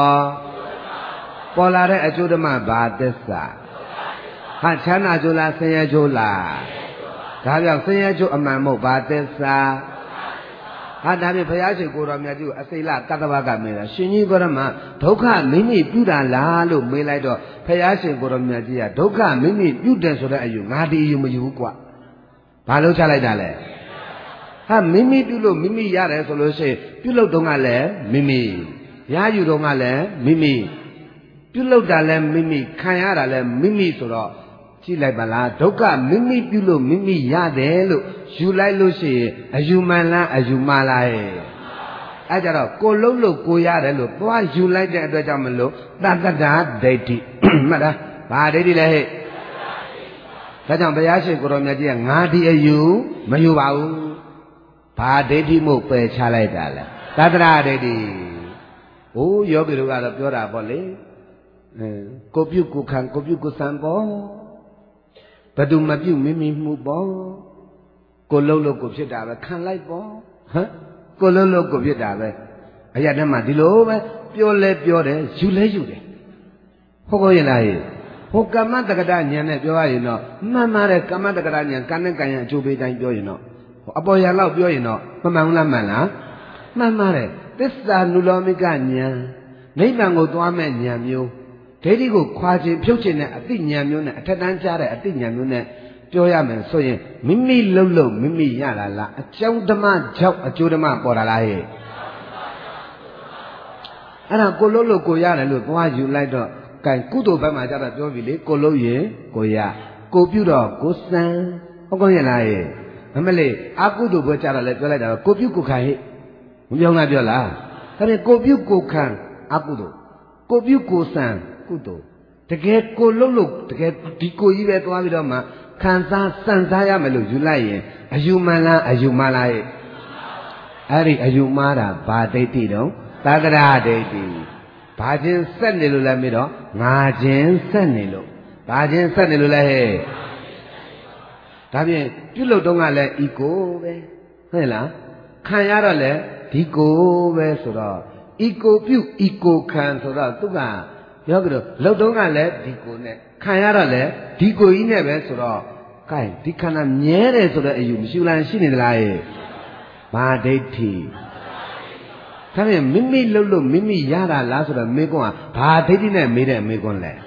ပေါ်လာတဲ့အကျိုးဓမ္မဘာသစ္စာဟာချမ်းသာကျိုးလားဆင်းရဲကျိုးလားဒါကြောင့်ဆင်းရဲကျိုးအမှန်မဟုတ်ဘာသစ္စာဟာဒါဖြင့်ဘုရားရှင်ကိုယ်တော်မြတ်ကြီးကိုအစိလကတ္တဗကမေးတာရှင်ကြီးကိုရမဒုက္ခမိမိပြုတာလားလို့မေးလိုက်တော့ဘုရားရှင်ကိုယ်တော်မြတ်ကြီးကဒုက္ခမိမိပြုတယ်ဆိုတဲ့အယူငါဒီအယူမယူဘူးကွာဘာလို့ချလိုက်တာလဲဟာမိမိပြုလို့မိမိရတယ်ဆိုလို့ရှိရင်ပြုလုပ်တော့ကလည်းမိမိရယူတော့ကလည်းမိမိပြုလုပ်တာလည်းမိမိခံရတာလည်းမိမိဆိုတော့ကြည့်လိုက်ပါလားဒုက္ခမိမိပြုလို့မိမိရတယ်လို့ယူလိုက်လို့ရှိရင်အယူမှန်လားအယူမှားလားအဲကြတော့ကိုလုံးလို့ကိုရတယ်လို့သွားယူလိုက်တဲ့အတွက်ကြောင့်မလို့တတ္တဒိဋ္ဌိမှတ်တာဘာဒိဋ္ဌိလဲဟဲ့ဒါကြောင့်ဘုရားရှင်ကိုတော်မြတ်ကြီးကငါဒီအယူမယူပါဘူးဘာဒိဋ္ဌိမို့ပယ်ချလိုက်တာလဲတတ္တရဒိဋ္ဌိဟိုးယောဂီတို့ကတော့ပြောတာပေါ့လေကိုပြုကိုခံကိုပြုကိုစံပေါ့ဘယ်သူမပြုမိမိမှုပေါ့ကိုလုံးလို့ကိုဖြစ်တာပဲခံလိုက်ပေါ့ဟမ်ကိုလုံးလို့ကိုဖြစ်တာပဲအရာတည်းမှာဒီလိုပဲပြောလဲပြောတယ်ယူလဲယူတယ်ဟုတ်ကောရင်လားဟိုကမ္မတက္ကဋဉာဏ်နဲ့ပြောရရင်တော့မှန်ပါတယ်ကမ္မတက္ကဋဉာဏ်ကံနဲ့ကံရဲ့အကျိုးပေးတိုင်းပြောရင်တော့အပေါ်ရလောက်ပြောရင်တော့မမှန်ဘူးလားမှန်လားမှန်ပါတယ်သစ္စာနုလောမိကဉာဏ်နိဗ္ဗာန်ကိုသွားမဲ့ဉာဏ်မျိုးဒိဋ္ဌိကိုခွာခြင်းဖြုတ်ခြင်းနဲ့အတိဉာဏ်မျိုးနဲ့အထက်တန်းကြားတဲ့အတိဉာဏ်မျိုးနဲ့ပြောရမယ်ဆိုရင်မိမိလှုပ်မိမိရတာလားအကြောင်းဓမ္မကြောင့်အကျိုးဓမ္မပေါ်တာလားဟဲ့အဲ့ဒါကိုလှုပ်ကိုရတယ်လို့သွားယူလိုက်တော့ကဲကုသိုလ်ဘက်မှာကျတော့ပြောပြီလေကိုလှုပ်ရင်ကိုရကိုပြုတော့ကိုစံဟုတ်ကောရဲ့လားဟဲ့မလေးအကုသိုလ်ဘက်ကျတော့လည်းပြောလိုက်တာတော့ကိုပြုကိုခံဟဲ့မပြောငါပြောလားဒါဖြင့်ကိုပြုကိုခံအကုသိုလ်ကိုပြုကိုစံကုသိုလ်တကယ်ကိုလှုပ်တကယ်ဒီကိုကြီးပဲသွားပြီးတော့မှခံစားစံစားရမယ်လို့ယူလိုက်ရင်အယူမှန်လားအယူမှားလားအဲ့ဒီအယူမှားတာဘာဒိဋ္ဌိတော့သတ္တရဒိဋ္ဌိဘာချင်းဆက်နေလို့လဲမေးတော့ငါချင်းဆက်နေလို့ဘာချင်းဆက်နေလို့လဲဟဲ့ဒါဖြင့်ပြုလုပ်တော့ကလည်းဤကိုပဲဟုတ်လားခံရတော့လည်းဒီကိုပဲဆိုတော့ဤကိုပြုဤကိုခံဆိုတော့သူကပြောကြတော့လှုပ်တော့ကလည်းဒီကိုနဲ့ခံရတော့လည်းဒီကိုကြီးနဲ့ပဲဆိုတော့ကဲဒီခန္ဓာမြဲတယ်ဆိုတဲ့အယူမရှိလားရှိနေသလားရဲ့ဘာဒိဋ္ဌိဒါဖြင့်မိမိလှုပ်လို့မိမိရတာလားဆိုတော့မေကွန်းကဘာဒိဋ္ဌိနဲ့မေးတဲ့မေကွန်းလဲ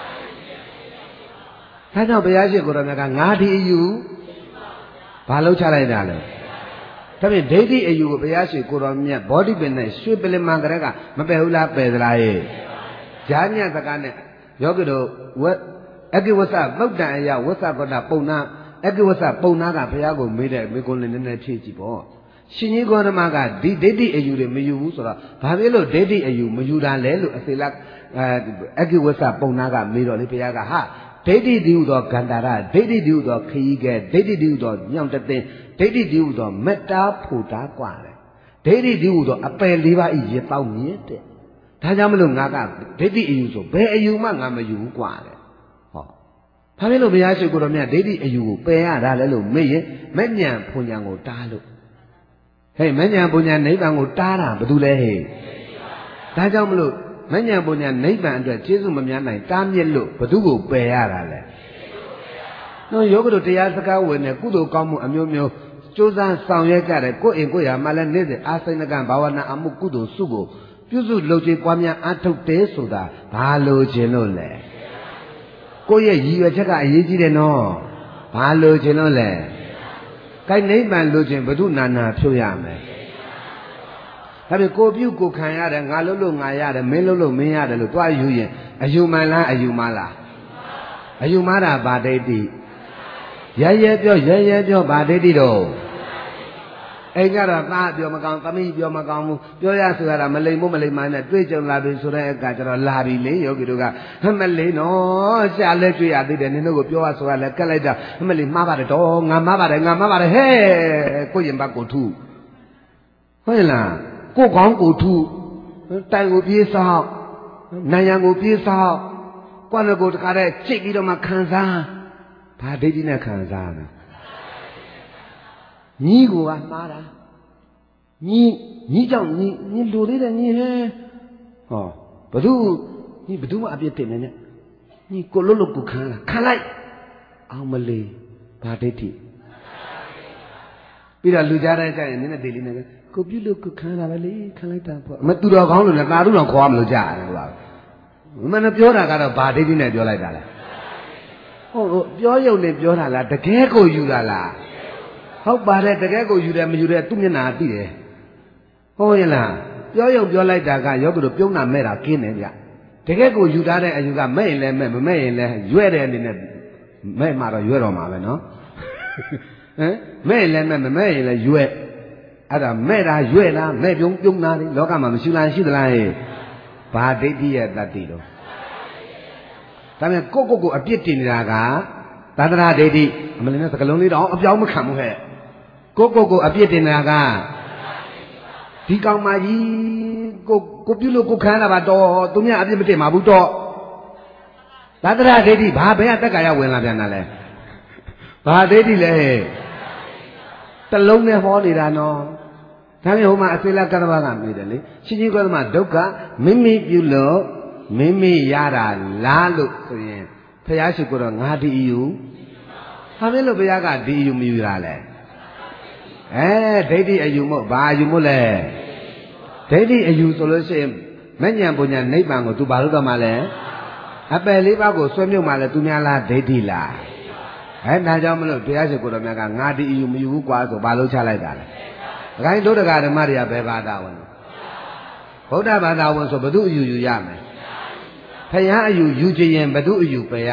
ဒါကြောင့်ဘုရားရှိခိုးတော်မြတ်ကငါဒီအယူဘာလှုပ်ချလိုက်တာလဲဒါဖြင့်ဒိဋ္ဌိအယူကိုဘုရားရှိခိုးတော်မြတ်ဘောဓိပင်နဲ့ရွှေပလင်မကရကမပယ်ဘူးလားပယ်သလားရဲ့ဈာညစကားနဲ့ယောဂီတို့အကိဝဆသုတ်တန်အယဝဆကောတပုံနာအကိဝဆပုံနာကဘုရားကိုမေးတဲ့မေကွန်းလေးနည်းနည်းဖြည့်ကြည့်ပေါ့ရှင်ကြီးကောဓမကဒီဒိဋ္ဌိအယူတွေမယူဘူးဆိုတော့ဘာဖြစ်လို့ဒိဋ္ဌိအယူမယူတာလဲလို့အစေလအကိဝဆပုံနာကမေးတော့လေဘုရားကဟာဒိဋ္ဌိဒီဟုသောဂန္တာရဒိဋ္ဌိဒီဟုသောခရီးကဲဒိဋ္ဌိဒီဟုသောညောင်တသိန်းဒိဋ္ဌိဒီဟုသောမေတ္တာဖို့တာกว่าတယ်ဒိဋ္ဌိဒီဟုသောအပယ်လေးပါးဤရတောင်းမြင့်တဲ့ဒါကြောင့်မလို့ငါကဒိဋ္ဌိအယူဆိုဘယ်အယူမှငါမယူဘူးกว่าတယ်ဟောဘာဖြစ်လို့ဘုရားရှိခိုးတော်မြတ်ဒိဋ္ဌိအယူကိုပယ်ရတာလဲလို့မေးရင်မဉ္ဇဉ်ဖွဉ္ဇဉ်ကိုတားလို့ဟဲ့မဉ္ဇဉ်ဖွဉ္ဇဉ်နိဗ္ဗာန်ကိုတားတာဘာလို့လဲဟဲ့ဒါကြောင့်မလို့မဉ္ဇဉ်ဖွဉ္ဇဉ်နိဗ္ဗာန်အတွက်ကျေးဇူးမများနိုင်တားမြစ်လို့ဘသူကိုပယ်ရတာလဲနော်ယောဂတို့တရားစကားဝင်နေကုသိုလ်ကောင်းမှုအမျိုးမျိုးကြိုးစားဆောင်ရွက်ကြတယ်ကိုယ်အိမ်ကိုယ်ရာမှလည်းနေ့စဉ်အာစိဏကံဘာဝနာအမှုကုသိုလ်စုကိုပြုစုလုပ်ခြင်းပွားများအားထုတ်တယ်ဆိုတာဘာလို့ခြင်းလို့လဲကိုယ့်ရဲ့ရည်ရွယ်ချက်ကအရေးကြီးတယ်နော်ဘာလို့ခြင်းလို့လဲကိုယ်နိဗ္ဗာန်လို့ခြင်းဘု து နာနာဖြုတ်ရမယ်ဒါပေကိုပြုတ်ကိုခံရတယ်ငါလှုပ်လို့ငါရတယ်မင်းလှုပ်လို့မင်းရတယ်လို့တွားယူရင်အယူမှန်လားအယူမှားလားအယူမှားတာဗာဒိဋ္ဌိရဲပြောဗာဒိဋ္ဌိတော့အိမ်ကတော့သားပြောမကောင်းသမီးပြောမကောင်းဘူးပြောရဆိုရတာမလိမ်မို့မလိမ်မှန်းနဲ့တွေ့ကြုံလာပြီဆိုတဲ့အခါကျတော့လာပြီလေယောဂီတို့ကမလိမ်နော်ရှာလဲတွေ့ရသေးတယ်နင်တို့ကိုပြောရဆိုရလဲကက်လိုက်တာမလိမ်မှားပါတယ်တော့ငါမှားပါတယ်ဟဲ့ကိုရင်ဘတ်ကိုထုဟုတ်လားကိုကောင်းကိုထုတိုင်ကိုပြေးဆောက်နိုင်ရန်ကိုပြေးဆောက်ကွာလည်းကိုတခါတည်းကြိတ်ပြီးတော့မှခံစားဘာဒိဋ္ဌိနဲ့ခံစားမယ်ညီကိုကမှားတာညီကြောင့်ညီလိုသေးတယ်ညီဟဲဟောဘသူမှအပြစ်တင်နေနဲ့ညီကိုလွတ်ကိုခံလိုက်အောင်မလေးဘာဒိဋ္ဌိပြီးတော့လူကြားတဲ့ကြရင်နည်းနည်းဒေလီနဲ့ကိုပြုလို့ကိုခံတာပဲလေခံလိုက်တာပေါ့မသူတော်ကောင်းလို့လည်းတာရုတော်ခေါ်မလို့ကြားရတယ်ကွာမင်းပြောတာကတော့ဘာဒိဋ္ဌိနဲ့ပြောလိုက်တာလဲဟုတ်ပြောရုံနဲ့ပြောတာလားတကယ်ကိုယူတာလားဟုတ်ပါတယ်တကယ်ကိုယူတယ်မယူတယ်သူ့မျက်နှာသိတယ်ဟုတ်ရဲ့လားပြောရုံပြောလိုက်တာကယောဂီတို့ပြုံးတာမဲ့တာကင်းတယ်ဗျတကယ်ကိုယူထားတဲ့အယူကမဲ့ရင်လည်းမဲ့မမဲ့ရင်လည်းရွဲ့တဲ့အနေနဲ့မဲ့မှတော့ရွဲ့တော့မှာပဲနော်ဟမ်မဲ့ရင်လည်းမဲ့မမဲ့ရင်လည်းရွဲ့အဲ့ဒါမဲ့တာရွဲ့လားမဲ့ပြုံးတာလေလောကမှာမရှိလားရှိသလားဟဲ့ဘာဒိဋ္ဌိရဲ့တတ္တိတော့ဒါပေမဲ့ကိုအပြစ်တင်နေတာကသန္တရာဒိဋ္ဌိအမလင်းနဲ့စကလုံးလေးတော့အပြောင်းမခံဘူးဟဲ့ကိုအပြစ်တင်နေတာကဒီကောင်မကြီးကိုပြုလို့ကိုခံရတာပါတော့သူများအပြစ်မတင်ပါဘူးတော့သန္တရာဒိဋ္ဌိဘာဘယ်ကတက္ကာရဝင်လာပြန်တာလဲဘာဒိဋ္ဌိလဲတလုံးနဲ့ဟောနေတာနော်ဒါပေမဲ့ဟိုမှာအစိလကတ္တဗကမေးတယ်လေရှင်ကြီးကသမဒုက္ခမိမိပြုလို့မိမိရတာလားလို့ဆိုရင်ဘုရားရှိခိုးတော့ငါဒီယူဟာမင်းလို့ဘုရားကဒီယူမယူတာလဲဒိဋ္ဌိအယူမို့ဘာအယူမို့လဲဒိဋ္ဌိအယူဆိုလို့ရှိရင်မဉ္ဇဉ်ပညာနိဗ္ဗာန်ကို तू ဘာလို့တော့မှလဲအပယ်လေးပါးကိုဆွဲမြုပ်မှလဲ तू များလားဒိဋ္ဌိလားဒါကြောင့်မလို့ဘုရားရှိခိုးတော်မြတ်ကငါဒီအယူမယူဘူးကွာဆိုဘာလို့ချလိုက်တာလဲဒကာကြီးတို့တရားဓမ္မတွေကဘယ်ဘာသာဝင်ဗုဒ္ဓဘာသာဝင်ဆိုဘု து အယူယူရမယ်ဖယားအယူယူခြင်းရင်ဘု து အယူပယ်ရ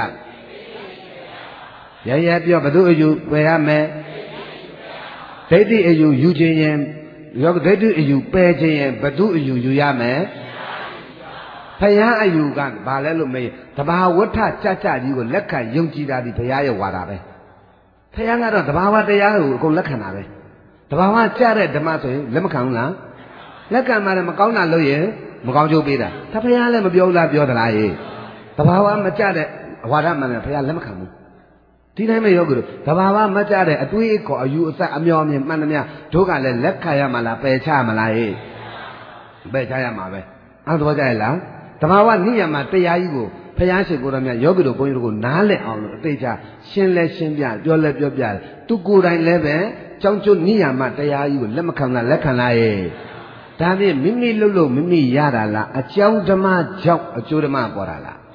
ရဲပြောဘု து အယူပယ်ရမယ်ဒိဋ္ဌိအယူယူခြင်းရင်ယောဂဒိဋ္ဌိအယူပယ်ခြင်းရင်ဘု து အယူယူရမယ်ဖယားအယူကဘာလဲလို့မေးတဘာဝဋ္ဌကြကြီးကိုလက်ခံယုံကြည်တာဒီဘုရားရဲ့ဝါဒပဲဖယားကတော့တဘာဝတရားကိုအကုန်လက်ခံတာပဲတဘာဝကြတဲ့ဓမ္မဆိုရင်လက်မခံဘူးလားလက်ခံမှလည်းမကောင်းတာလို့ရင်မကောင်းကျိုးပေးတာဒါဖယားလည်းမပြောဘူးလားပြောသလားဟေ့တဘာဝမကြတဲ့ဝါဒမှလည်းဖယားလက်မခံဘူးဒီတိုင်းပဲယောဂီတို့တဘာဝမကြတဲ့အတွေးအခေါ်အယူအဆအမြော်အမြင်မှန်သမျှတို့ကလည်းလက်ခံရမှာလားပယ်ချမှာလားဟေ့ပယ်ချရမှာပဲအဲ့တော့ကြရလားတဘာဝနိယမတရားကြီးကိုဖယားရှိခိုးတော်မြတ်ယောဂီတို့ဘုန်းကြီးတို့ကိုနားလည်အောင်လို့အတိတ်ချရှင်းလဲရှင်းပြပြောလဲပြောပြတယ်သူကိုယ်တိုင်လည်းပဲကြောင်းကျိုးနိယမတရားကြီးကိုလက်မခံလားလက်ခံလားရဲ့ဒါဖြင့်မိမိလှုပ်လို့မိမိရတာလားအကြောင်းဓမ္မကြောင့်အကျိုးဓမ္မပေါ်တာလား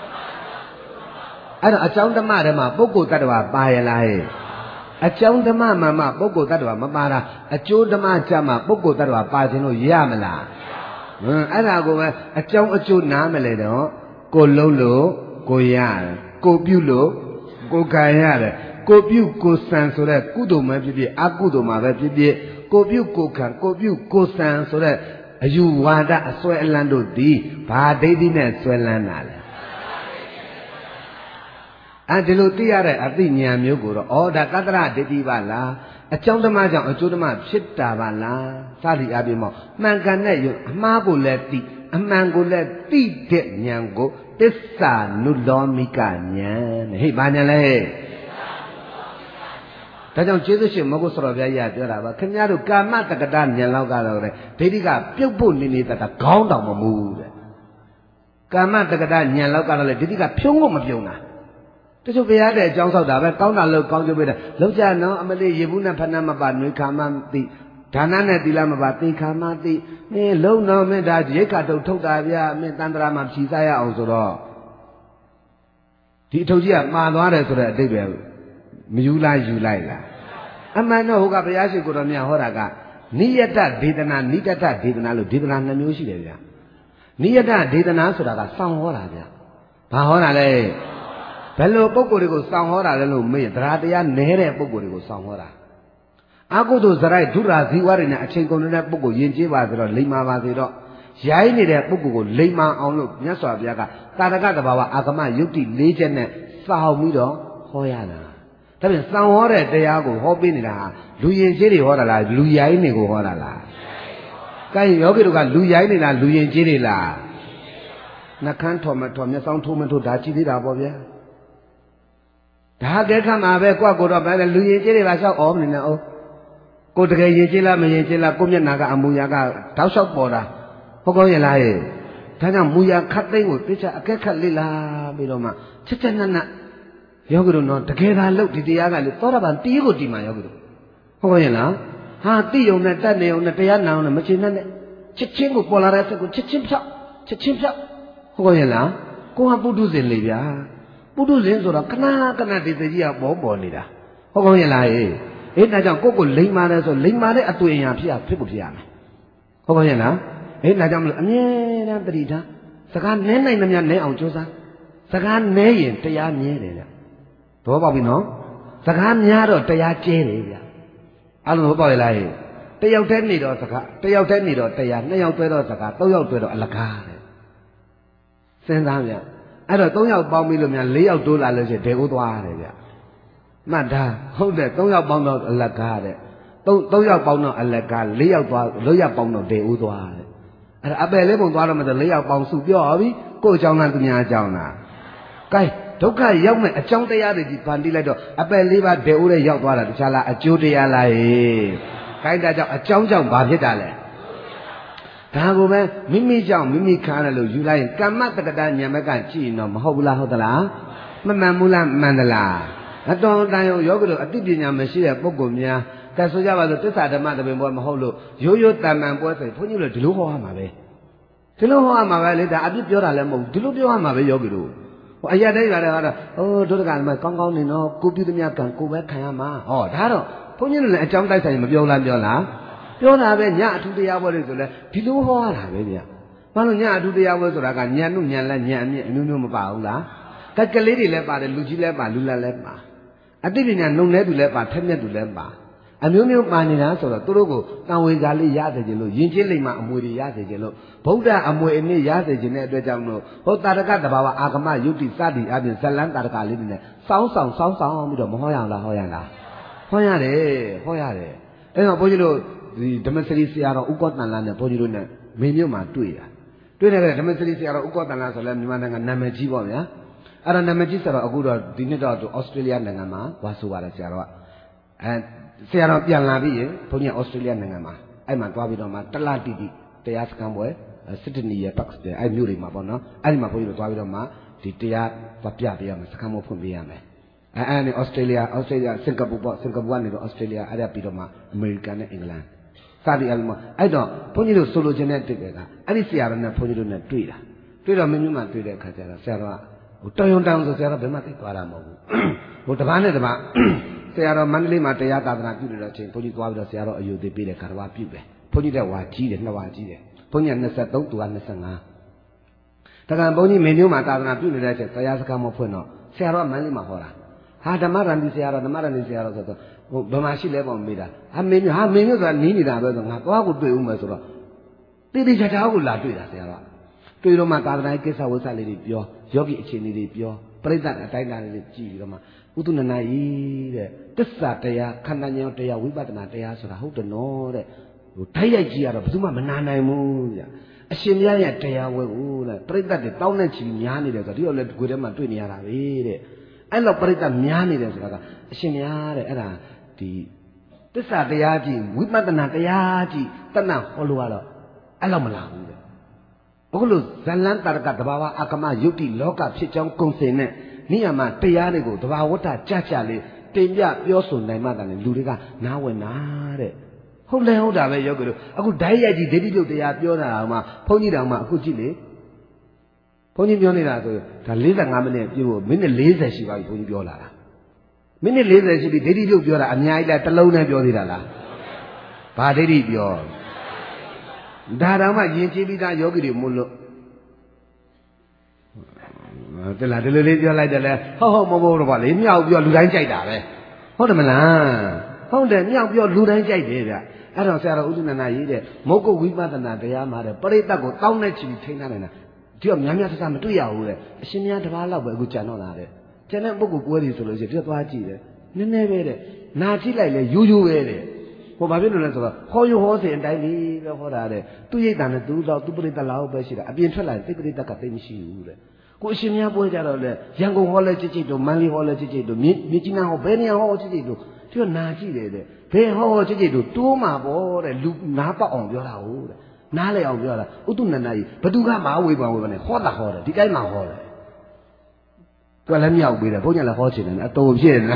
အဲ့တော့အကြောင်းဓမ္မဓမ္မပုဂ္ဂိုလ်တ attva ပါရလားရဲ့အကြောင်းဓမ္မမှပုဂ္ဂိုလ်တ attva မပါတာအကျိုးဓမ္မကြမှာပုဂ္ဂိုလ်တ attva ပါခြင်းလို့ရမလားအဲ့ဒါကိုပဲအကြောင်းအကျိုးနားမလဲတော့ကိုလှုပ်လို့ကိုရတယ်ကိုပြုလို့ကိုခံရတယ်ကိုပြုကိုစံဆိုတဲ့ကုသိုလ်မှဖြစ်ဖြစ်အကုသိုလ်မှပဲဖြစ်ဖြစ်ကိုပြုကိုခံကိုပြုကိုစံဆိုတဲ့အယူဝါဒအစွဲအလန်းတို့သည်ဘာဒိဋ္ဌိနဲ့စွဲလန်းတာလဲဒီလိုသိရတဲ့အသိဉာဏ်မျိုးကိုတော့ဒါတတ္တရဒိဋ္ဌိပါလားအကြောင်းဓမ္မကြောင့်အကျိုးဓမ္မဖြစ်တာပါလားစသည်အပြင်မောမှန်ကန်တဲ့ယုံအမှားကိုလည်းသိအမှန်ကိုလည်းသိတဲ့ဉာဏ်ကိုသစ္စာနုလောမိကဉာဏ်ဟေ့ဘာဉာဏ်လဲဒါကြောင့်ကျေးဇူးရှင်မဟုတ်ဆိုတော့ဗျာကြီးကပြောတာပါခင်ဗျားတို့ကာမတက္ကတဉာဏ်လောက်ကတော့တဲ့ဒိဋ္ဌိကပြုတ်ဖို့နေတတ်တာခေါင်းတောင်မမူးတဲ့ကာမတက္ကတဉာဏ်လောက်ကတော့လေဒိဋ္ဌိကဖြုံးဖို့မပြုံးတာတချို့ဘုရားတဲ့အကြောင်းဆောက်တာပဲကောင်းတာလို့ကောင်းကျိုးပေးတယ်လောက်ကြနော်အမလေးရေဘူးနဲ့ဖဏမပါနှွေခါမသိဒါနနဲ့သီလမပါသိခါမသိမင်းလုံတော်မင်းဒါရိတ်ခါတုတ်ထုတ်တာဗျာမင်းတန်ត្រာမှာဖြီးစားရအောင်ဆိုတော့ဒီအထုပ်ကြီးကမှာသွားတယ်ဆိုတဲ့အတိတ်ပဲမယူလားယူလိုက်လားအမှန်တော့ဟိုကဘုရားရှိခိုးတော်မြတ်ဟောတာက Niyata Vedana, Nidata Vedana, Vedana Namusia. Niyata Vedana Sudaka, Sang Hora. Pahona, Bello Pocorigo, Sang Hora, me, Dradia, Nere Pocorigo, Sang Hora. I go to Zarai, Dura, Ziwarina, Chinkona Poco, Yinjiva, Lima Vaziro. Yaini de Poco, Lima on Yasa Yaga, Taraga Baba, Agama, Yuti, Legend, Sao Mido, Hoyana. That is some order they are go hopping in a Luyan Jerry Horala, Luyaini go Horala. Kai Yoga Luyaini and Luyan Jerry la. Nakan tomato, Nasan tomato, Dachi did Abovia. That come Ave Quago up and Luyan Jerry was all in a go to Yajila, Mayajila, Kumyanaga, Amuyaga, Tausha Boda, Hogoyala. Tana Muya cutting with picture a Kakalila, Biloma, Chichanana. Yogu no, the Kera looked at the Yaga, thought about Tigo Dima Yogu. Hoyana, ha, Tio, Natane, on the Piana, on the machine, Chichingo Polaris, Chichimsa, Hoyana, go up Budus in Libya. Budus in Sora, Kana, the year Bobonida. Hoyana, it Najam Coco, Limanes or Limare at Tuya, people Piana. Hoyana, it Najam, Nena Brida, Sagan Nena in the Nea Josa, Sagan Nay, Taya Nera. Probably no. Sagan Yaro, Taya Cherry. I don't know about it. Taya Tenni or Saka, Taya Tenni or Taya, Neo Pedro Saka, Toyo Pedro Alacare. Sendamia. I don't know about Milum, Leo Dula, they would worry. Mada, hold it, don't you bound Alacare. Don't you bound Alacar, Leo Bono, they would worry. And I believe on one of the Leo Bound Subiovi, go down to Niajana. Kai. Toka young a chunk they are the Pandilado, I believe at the Ure Yawara, Chala, a Judia Lai. Kind of a chunk of Babitale. Tago, Mimi Jam, Mimi Canalo, you like Kamataka Yamaga Chino, Mahobula Hodala, Mamamula Mandala. I don't know Yogo, a Dibina Machine, Pogomia, Tasuyava, the Tata Mother, Maholo, Yoyo Taman was a Punula to Luhoama. Tiluhoama, later, I did your alarm, Tiluhoama, Yogu. Oh, yeah, they are. Oh, do the guy, my Congo, you know, could be the Miakan, go back, Kayama. Oh, Taro, Punil and John Dyson of Yola Yola. Yola, Venya to the hour is the Pilu Hora, Venia. Manunia to the hours of Aganyanu, Yalan, Nunu Baula. That lady left by the Luigi Lepa, Lula Lepa. I didn't know Nedu Lepa, Tanya to Lemba. And you knew Manina, so the Turugo, now we Gali Yazelo, Yinjilima, Muri Yazelo. Boda Amu in the Yazin, the Jamno, Hotaraga, Agama, Yuti Sadi, Abin Salan, Tarkalin, Sound, with a Hoyana. Hoyare. And Apollo, the domestic Sierra Ucotan, Apollo, Minima, Tuya. Twitter, domestic Sierra Ucotan, Salam, and Namajibo, yeah? I don't know, Magista, a good dinner to Australia, Nangama, Wasuara Sierra. And Sierra Pianabi, Ponya Australia, Nangama. I'm a Twabidoma, Talati, they ask Camboy. Sitting near Pax, I knew him upon I'm a boy to Tawidoma, the Tia, Papia, Sakamo from Viame. And Australia, Singapore, Australia, Adapidoma, American, England. Sadi Alma, I don't, Ponyo solo genetic, I see Arana Ponyo Twitter. Twitter Minuma, Twitter, Catera, Sarah, Toyon down to Sarah Bemati, Paramo. Utavana, Sarah Manly Matea, Tavana, Ponyo, Sarah, you the Pide Carva Pibe. Ponyo Wachi, and Nawaji. Punya nasa tau tuan nasa nga. Takan boni menu mata na pi ni dace saya sakamo phono. Siara mali mahora. Ha damaran di siara so. Bama shi le bom mira. Ha menu so ni da ba so nga twa ko twi u ma so ro. Ti ti cha cha ko la twi da siara. Twi ro ma ta da ke sa wo sa le ri pyo, yogi achin ni ri pyo, prithat atai na le ji ro ma. Utu na na yi de. Tissa taya, khanda nyaw taya, wipatana taya so daဟုတ်တယ်နော်တဲ့. တိုက်ရိုက်ကြည့်ရတော့ဘယ်သူမှမနာနိုင်ဘူးဗျအရှင်မြတ်ရဲ့တရားဝဲဦးတဲ့ပြိဿတ်တွေတောင်းနဲ့ချီများနေတယ်ဆိုတော့ဒီတော့လည်းကိုယ်ထဲမှာတွေ့နေရတာပဲတဲ့အဲ့လောက်ပြိဿတ်များနေတယ်ဆိုတာကအရှင်မြတ်တဲ့အဲ့ဒါဒီသစ္စာတရားကြည့်ဝိပဿနာတရားကြည့်တဏ္ဍဟောလို့ကတော့အဲ့လောက်မလာဘူးတဲ့အခုလို့ဇလန်းတရကတဘာဝအာကမယုတ်တိလောကဖြစ်ကြောင်းကုံစင်နဲ့နိယမတရားတွေကိုတဘာဝတ္တကြကြလေးတင်ပြပြောဆိုနိုင်မှသာလေလူတွေကနားဝင်တာတဲ့ ဟုတ်လဲဟုတ်တာပဲယောဂီတို့အခုဓာတ်ရိုက်ကြီးဒိဋ္ဌိပြုတ်တရားပြောတာမှဘုန်းကြီးတောင်မှအခုကြည့်လေဘုန်းကြီးပြောနေတာဆိုဒါ45မိနစ်ပြည့်ဖို့မိနစ်40ရှိပါပြီဘုန်းကြီးပြောလာတာမိနစ်40ရှိပြီဒိဋ္ဌိပြုတ်ပြောတာအများကြီးလားတစ်လုံးနဲ့ပြောသေးတာလားဘာဒိဋ္ဌိပြောဒါတောင်မှယဉ်ကျေးပြီးသားယောဂီတွေမို့လို့တလားဒီလိုလေးပြောလိုက်တယ်လေဟုတ်မဟုတ်တော့ဗောလေမြောက်ပြောလူတိုင်းကြိုက်တာပဲဟုတ်တယ်မလားဟုတ်တယ်မြောက်ပြောလူတိုင်းကြိုက်တယ်ဗျအဲ့တော့ဆရာတော်ဥဒ္ဒနာရေးတဲ့မုဂ္ဂဝိပဿနာတရားမှာတဲ့ပရိသတ်ကိုတောင်းနဲ့ချီထိန်းထားနေတာဒီတော့များများဆဆမတွေ့ရဘူးတဲ့အရှင်များတစ်ပါးလောက်ပဲအခုကြံတော့လာတဲ့ကျန်တဲ့ပုဂ္ဂိုလ်ပွဲတွေဆိုလို့ရှိရင်ပြတ်သွားကြည့်တယ်နည်းနည်းပဲတဲ့နာကြည့်လိုက်လေယူယူပဲတဲ့ဟိုဘာဖြစ်လို့လဲဆိုတော့ဟောယူဟောစဉ်အတိုင်းလေးပဲဟောတာတဲ့သူရိတ်တန်နဲ့သူတော့သူပရိသတ်လောက်ပဲရှိတာအပြင်ထွက်လာရင်သိပရိသတ်ကသိမရှိဘူးတဲ့ကိုအရှင်များပွဲကြတော့လေရန်ကုန်ဟောလဲကြည့်ကြည့်တို့မန္တလေးဟောလဲကြည့်ကြည့်တို့မြစ်ကြီးနားဟောဘယ်နေရာဟောကြည့်ကြည့်တို့ဒီကနာကြည့်တယ်တဲ့ဘယ်ဟောကြည့်ကြည့်တို့တိုးမှာပေါ့တဲ့လူနားပေါက်အောင်ပြောတာဟုတ်တဲ့နားလေအောင်ပြောတာဥတုနန္ဒကြီးဘသူကမဝေပံဝေပံနဲ့ဟောတာဟောတယ်ဒီတိုင်းမှာဟောတယ်သူကလည်းမြောက်ပေးတယ်ဘုန်းကြီးလည်းဟောချင်တယ်အတော်ဖြစ်နေတာ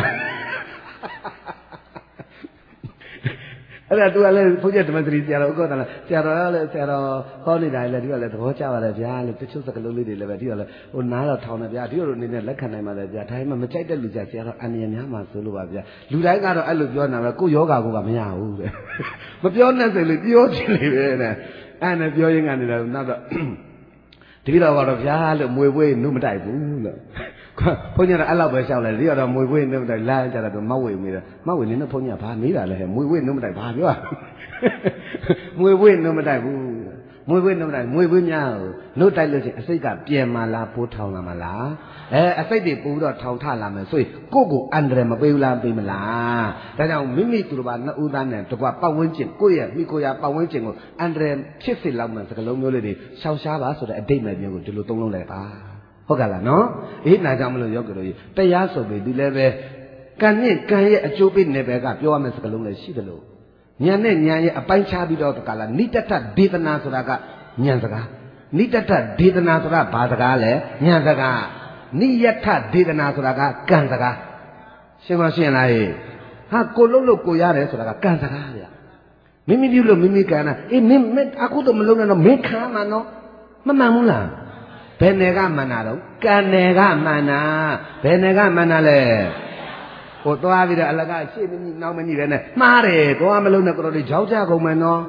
အဲ့ဒါသူကလည်းဘုန်းကြီးဓမ္မစရိဆရာတော်ဥက္ကောတလားဆရာတော်ကလည်းဆရာတော်ဟောနေတာလည်းဒီကလည်းသဘောကျပါတယ်ဗျာလို့တချို့စကားလုံးလေးတွေလည်းပဲဒီကလည်းဟိုနားတော့ထောင်တယ်ဗျာဒီလိုအနေနဲ့လက်ခံနိုင်ပါလေဗျာဒါမှမကြိုက်တဲ့လူကြဆရာတော်အန္တရာယ်များမှာဆိုလို့ပါဗျာလူတိုင်းကတော့အဲ့လိုပြောနေတာပဲကိုယောဂါကမရဘူးတဲ့မပြောနဲ့ဆိုလို့ပြောချင်လေပဲတဲ့အဲ့နဲ့ပြောရင်းကနေတော့နောက်တော့တတိတော်ကတော့ဗျာလို့မွေပွေးနှုတ်မတိုက်ဘူးလို့ဘုန်းကြီးကအဲ့လောက်ပဲရှောက်လိုက်ဒီတော့မွေပွေးနှုတ်မတိုက်လာကြတော့မောက်ဝေမိတယ်မောက်ဝေနေတော့ဘုန်းကြီးကဘာမေးတာလဲမွေပွေးနှုတ်မတိုက်ဘာပြောမွေပွေးနှုတ်မတိုက်ဘူးမွေပွေးနှုတ်မတိုက်မွေပွေးများနှုတ်တိုက်လို့ချင်းအစိတ်ကပြန်มาလားပိုးထောင်လာမလားအစိတ်တွေပိုးတော့ထောင်ထလာမယ်ဆိုရင်ကိုယ့်ကိုအန္တရာယ်မပေးဘူးလားပေးမလားဒါကြောင့်မိမိသူတော်ဘာနှစ်ဦးသားနဲ့တကွပတ်ဝန်းကျင်ကိုယ့်ရဲ့မိကိုယ်ရပတ်ဝန်းကျင်ကိုအန္တရာယ်ဖြစ်စေလောက်မှစကလုံးမျိုးလေးတွေရှောင်ရှားပါဆိုတဲ့အတိတ်မဲ့မျိုးကိုဒီလိုသုံးလုံးလိုက်ပါဟုတ်ကဲ့လားနော်အေးနာကြောင့်မလို့ယောဂီတို့တရားဆိုပြီးဒီလည်းပဲကံနဲ့ကံရဲ့အကျိုးပေးနယ်ပယ်ကပြောရမယ့်စကားလုံးလည်းရှိတယ်လို့ဉာဏ်နဲ့ဉာဏ်ရဲ့အပိုင်းခြားပြီးတော့တကလားနိတ္တဒေသနာဆိုတာကဉာဏ်စကားနိတ္တဒေသနာဆိုတာဘာစကားလဲဉာဏ်စကားနိယထဒေသနာဆိုတာကကံစကားရှင်းမရှင်းလားဟဲ့ဟာကိုလုံးလို့ကိုရတယ်ဆိုတာကကံစကားဗျမိမိပြုလို့မိမိကံတာအေးမင်းအခုတော့မလုံးနဲ့တော့မင်းခံမှာနော်မမှန်ဘူးလားဘယ်နယ်ကမှန်တာတော့ကံနယ်ကမှန်တာဘယ်နယ်ကမှန်တာလဲဟိုသွားပြီးတော့အလကရှေ့မကြီးနောက်မကြီးပဲနဲ့မှားတယ်သွားမလုံးနဲ့ကိုတော်လေးကြောက်ကြကုန်မယ်နော်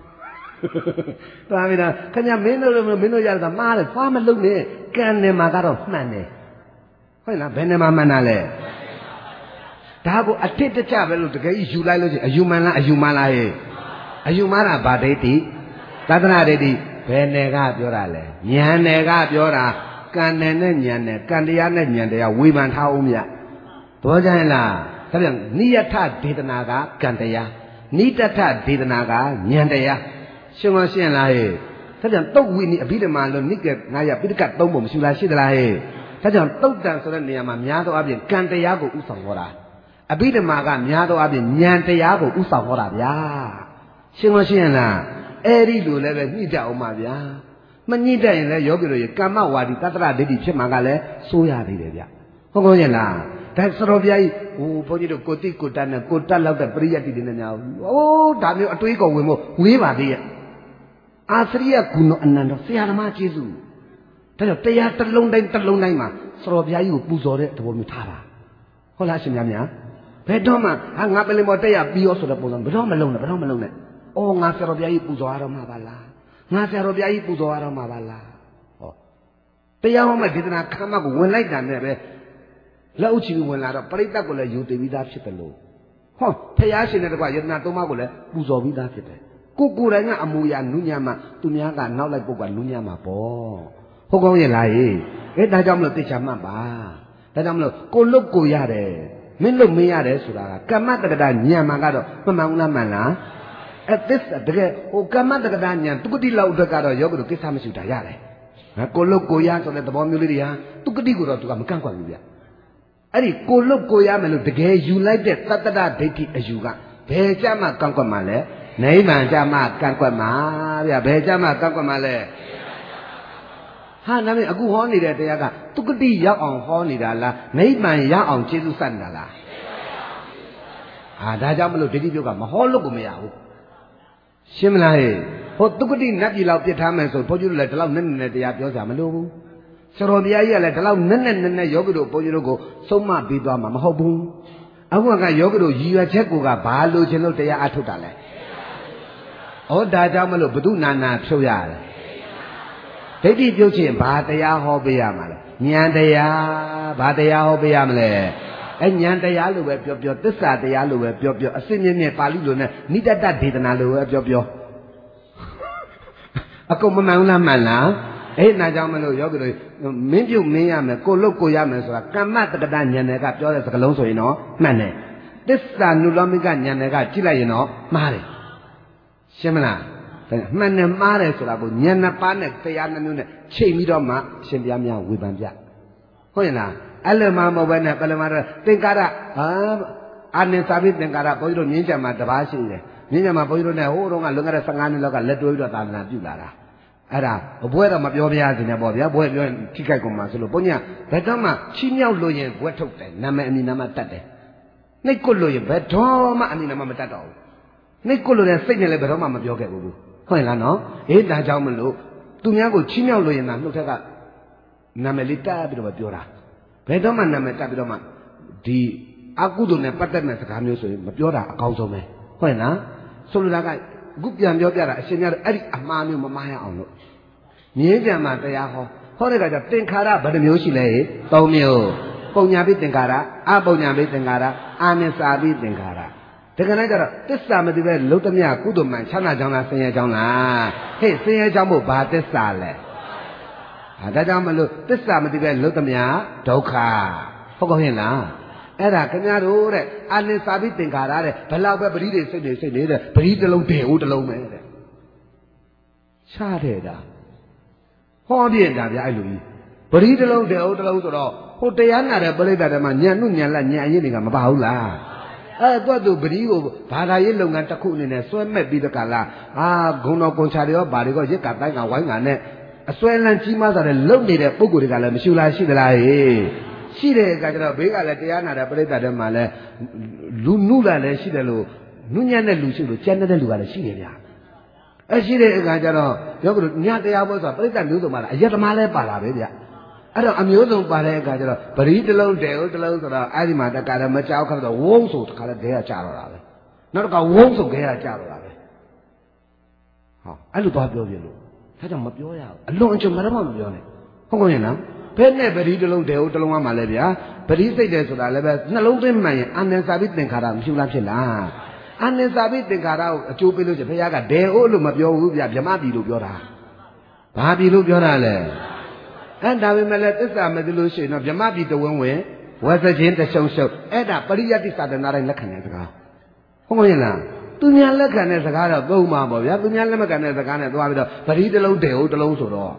သွားပြီးတော့ခင်ဗျမင်းတို့ရတာမှားတယ်သွားမလုံးနဲ့ကံနယ်မှာကတော့မှန်တယ်ဟုတ်လားဘယ်နယ်မှာမှန်တာလဲဒါကိုအထစ်တကျပဲလို့တကယ်ကြီးယူလိုက်လို့ချင်းအယူမှန်လားအယူမှန်လားဟဲ့အယူမှားတာဗာဒိဋ္ဌိသဒ္ဒနာဒိဋ္ဌိဘယ်နယ်ကပြောတာလဲဉာဏ်နယ်ကပြောတာကံနယ်နဲ့ဉာဏ်နယ်ကံတရားနဲ့ဉာဏ်တရားဝေဖန်ထားအောင်မြတ်သဘောကျရင်လားဒါပြန်နိယထဒေသနာကကံတရားနိတ္တထဒေသနာကဉာဏ်တရားရှင်းမရှင်းလားဟဲ့ဒါပြန်တုတ်ဝိနိအဘိဓမ္မာလို့နိကေ900ပိဋကတ်3ပုံမရှိလားရှိသလားဟဲ့ဒါကြောင့်တုတ်တန်ဆိုတဲ့နေရာမှာများသောအားဖြင့်ကံတရားကိုဥဆောင်ဟောတာအဘိဓမ္မာကများသောအားဖြင့်ဉာဏ်တရားကိုဥဆောင်ဟောတာဗျာရှင်းမရှင်းလားအဲ့ဒီလိုလည်းပဲညှိတတ်အောင်ပါဗျာမညှိတတ်ရင်လည်းယောဂီတို့ရေကမ္မဝါဒီတတ္တရဒိဋ္ဌိဖြစ်မှာကလည်းစိုးရသေးတယ်ဗျဟုတ်ကောရဲ့လားဒါစတော်ပြားကြီးဟိုဘုန်းကြီးတို့ကိုတိကိုတတ်နဲ့ကိုတတ်လောက်တဲ့ပရိယတ်တိတွေနဲ့များအိုးဒါမျိုးအတွေးကောဝင်ဖို့ဝေးပါသေးရဲ့အာသရိယကုဏအနန္တဆရာသမားကျေးဇူးဒါကြောင့်တရားတစ်လုံးတိုင်းမှာစတော်ပြားကြီးကိုပူဇော်တဲ့သဘောမျိုးထားတာဟုတ်လားရှင်များဘယ်တော့မှဟာငါပလင်ပေါ်တက်ရပြီးရောဆိုတဲ့ပုံစံဘယ်တော့မလုံးနဲ့အော်ငါဆရာတော်ဘုရားကြီးပူဇော်ရတော့မှာပါလားငါဆရာတော်ဘုရားကြီးပူဇော်ရတော့မှာပါလားဟောတရားဟောမဲ့ဒေသနာခမ်းမကိုဝင်လိုက်တာနဲ့ပဲလက်ဥချီဝင်လာတော့ပရိသတ်ကိုလည်းယူတည်ပြီးသားဖြစ်တယ်လို့ဟောဖရာရှင်တဲ့ကွာယတနာသုံးပါးကိုလည်းပူဇော်ပြီးသားဖြစ်တယ်ကိုယ်တိုင်ကအမူအရာနုညံ့မှသူများကနောက်လိုက်ပုဂ္ဂိုလ်ကနုညံ့မှာပေါ့ဟုတ်ကောင်းရဲ့လားဟေ့ဒါကြောင့်မလို့သိချာမှတ်ပါဒါကြောင့်မလို့ကိုလုတ်ကိုရတယ်မင်းလုတ်မင်းရတယ်ဆိုတာကကမ္မတက္ကတာညံမှာကတော့မမှန်ဘူးလားမှန်လားသစ္စာတကယ်ဟိုကမ္မတက္ကတာညာသူကတိလောက်အတွက်ကတော့ယောဂတို့ကိစ္စမရှိတာရတယ်ကိုလုတ်ကိုရဆိုတဲ့သဘောမျိုးလေးတွေဟာသူကတိကိုတော့သူကမကန့်ကွက်ဘူးဗျအဲ့ဒီကိုလုတ်ကိုရမယ်လို့တကယ်ယူလိုက်တဲ့တတ္တရဒိဋ္ဌိအယူကဘယ်ကြမှာကန့်ကွက်မှာလဲနိဗ္ဗာန်ကြမှာကန့်ကွက်မှာဗျဘယ်ကြမှာကန့်ကွက်မှာလဲဟာဒါပေမဲ့အခုဟောနေတဲ့တရားကသူကတိရောက်အောင်ဟောနေတာလားနိဗ္ဗာန်ရောက်အောင်ကျေးဇူးဆက်နေတာလားဟာဒါကြောင့်မလို့ဒိဋ္ဌိပြုတ်ကမဟောလို့ကိုမရဘူးရှင်းမလားဟဲ့ဟိုသူကတိနတ်ပြည်လောက်ပြစ်ထားမယ်ဆိုဘုန်းကြီးတို့လည်းဒီလောက်နဲ့တရားပြောကြမလို့ဘူးဆရာတော်ဘုရားကြီးကလည်းဒီလောက်နဲ့ယောဂီတို့ဘုန်းကြီးတို့ကိုဆုံးမပေးသွားမှာမဟုတ်ဘူးအခုကယောဂီတို့ရည်ရွယ်ချက်ကိုကဘာလို့ခြင်းလို့တရားအထုတ်တာလဲဩဒါကြောင့်မလို့ဘု து နာနာဖြုတ်ရတယ်ဒိဋ္ဌိပြုတ်ခြင်းဘာတရားဟောပေးရမှာလဲဉာဏ်တရားဘာတရားဟောပေးရမလဲဉာဏ်တရားလို့ပဲပြောသစ္စာတရားလို့ပဲပြောအစစ်မြင့်မြင့်ပါဠိလိုနဲ့နိတ္တဒေသနာလို့ပဲပြောအကုန်မမှန်ဘူးလားမှန်လားနာကြောင့်မလို့ယောဂီတို့မင်းပြုတ်မင်းရမယ်ကိုလုတ်ကိုရမယ်ဆိုတာကမ္မတက္ကတဉာဏ်တွေကပြောတဲ့စကားလုံးဆိုရင်တော့မှန်တယ်သစ္စာနုလောမိကဉာဏ်တွေကကြည့်လိုက်ရင်တော့မှားတယ်ရှင်းမလားမှန်တယ်မှားတယ်ဆိုတာကိုဉာဏ်နှစ်ပါးနဲ့တရားနှမျိုးနဲ့ချိန်ပြီးတော့မှရှင်ပြများဝေဖန်ပြဟုတ်ရဲ့လားအဲ့လိုမှမဟုတ်ဘဲနဲ့ပလမတော့သင်္ကာရအာနိသပိသင်္ကာရဘုန်းကြီးတို့မြင်းကြံမှာတပါးရှိတယ်မြင်းကြံမှာဘုန်းကြီးတို့နဲ့ဟိုးတော့ကလွန်ခဲ့တဲ့15နှစ်လောက်ကလက်တွဲပြီးတော့သာသနာပြုလာတာအဲ့ဒါဘွဲတော့မပြောပြရစေနဲ့ပေါ့ဗျာဘွဲပြောရင်ထိခိုက်ကုန်မှာဆိုလို့ဘုန်းကြီးကဘယ်တော့မှချီးမြှောက်လို့ရင်ဘွဲထုတ်တယ်နာမည်အမည်နာမတတ်တယ်နှိတ်ကွလို့ရင်ဘယ်တော့မှအမည်နာမမတတ်တော့ဘူးနှိတ်ကွလို့တဲ့စိတ်နဲ့လည်းဘယ်တော့မှမပြောခဲ့ဘူးဟုတ်ရင်လားနော်ဒါကြောင့်မလို့သူများကိုချီးမြှောက်လို့ရင်သာနှုတ်ထက်ကနာမည်လေးတတ်ပြီးတော့ပြောတာဘယ်တော့မှနာမည်တတ်ပြီးတော့မှဒီအကုသိုလ်နဲ့ပတ်သက်တဲ့စကားမျိုးဆိုရင်မပြောတာအကောင်းဆုံးပဲဟုတ်ရဲ့လားဆိုလိုတာကအခုပြန်ပြောပြတာအရှင်များအဲ့ဒီအမှားမျိုးမမှားရအောင်လို့မြင်းကြံမှာတရားဟောတဲ့ကကြသင်္ခါရဘယ်နှမျိုးရှိလဲ3မျိုးပုံညာပိသင်္ခါရအပုံညာပိသင်္ခါရအာနိစာပိသင်္ခါရတကယ်တော့သစ္စာမသိပဲလုံးတမြကုသိုလ်မှန်ချမ်းသာကြောင်းလားဆင်းရဲကြောင်းလားဟဲ့ဆင်းရဲကြောင်းမို့ဘာသစ္စာလဲဒါကြောင့်မလို့သစ္စာမသိပဲလုံးတမြဒုက္ခဟုတ်ကောဟင်လားအဲ့ဒါခင်ဗျားတို့တဲ့အာနိစာပိသင်္ခါရတဲ့ဘလောက်ပဲပရိသေစိတ်နေတဲ့ပရိတစ်လုံးတည်းဟိုတစ်လုံးပဲတဲ့ရှားတဲ့တာဟောပြတာဗျာအဲ့လိုကြီးပရိတစ်လုံးတည်းဟိုတစ်လုံးဆိုတော့ဟိုတရားနာတဲ့ပရိသတ်တွေမှာညံ့နုညံ့လက်ညံ့အရင်တွေကမပါဘူးလားတွတ်သူပရိကိုဘာသာရေးလုပ်ငန်းတစ်ခုအနေနဲ့စွဲမဲ့ပြီးတဲ့ကလာဂုံတော်ကွန်ချာတွေရောဘာတွေကရစ်ကတိုင်းကဝိုင်းကနဲ့အစွဲလန်းကြီးမားစားတဲ့လုံနေတဲ့ပုံကိုယ်တွေကလည်းမရှိလားရှိသလားဟေးရှိတဲ့အခါကျတော့ဘေးကလည်းတရားနာတဲ့ပရိသတ်တွေမှာလည်းလူနုလာလည်းရှိတယ်လို့နုညံ့တဲ့လူရှိလို့ကြမ်းတဲ့လူကလည်းရှိတယ်ဗျာရှိတဲ့အခါကျတော့ယောဂီတို့ညတရားပွဲဆိုတာပရိသတ်မျိုးစုံပါလားအယက်သမားလည်းပါလာပဲဗျအဲ့တော့အမျိုးစုံပါတဲ့အခါကျတော့ပရိတစ်လုံးတဲဟုတ်တစ်လုံးဆိုတော့အဲ့ဒီမှာတခါလည်းမကြောက်ခါတော့ဝုန်းဆိုတခါလည်းဒဲကကြာတော့တာပဲနောက်တစ်ခါဝုန်းဆိုခဲကကြာတော့တာပဲဟောအဲ့လိုသွားပြောပြလို့ဒါကြောင့်မပြောရဘူးအလွန်အကျွံကတော့မပြောနဲ့ဟုတ်ကောရင်လားဘယ်နဲ့ပရိတစ်လုံးတဲဟုတ်တစ်လုံးမှလည်းဗျာပရိစိတ်တယ်ဆိုတာလည်းပဲနှလုံးသွင်းမှန်ရင်အာနန္စာပိသင်္ခါရမရှိလားဖြစ်လားအာနန္စာပိသင်္ခါရကိုအကျိုးပေးလို့ချင်ဘုရားကဒဲဟုတ်လို့မပြောဘူးဗျာဗြဟ္မပြီလို့ပြောတာဘာပြီလို့ပြောတာလဲဒါပေမဲ့လည်းသစ္စာမသိလို့ရှိရင်တော့ဗြဟ္မပြီတဝင်းဝင်ဝက်စချင်းတရှုံရှုံအဲ့ဒါပရိယတ္တိသာသနာတိုင်းလက်ခံတဲ့စကားဟုတ်မလားသူများလက်ခံတဲ့စကားတော့သုံးပါပေါ့ဗျာသူများလက်မခံတဲ့စကားနဲ့သွားပြီးတော့ပရိတစ်လုံးတည်းဟုတ်တစ်လုံးဆိုတော့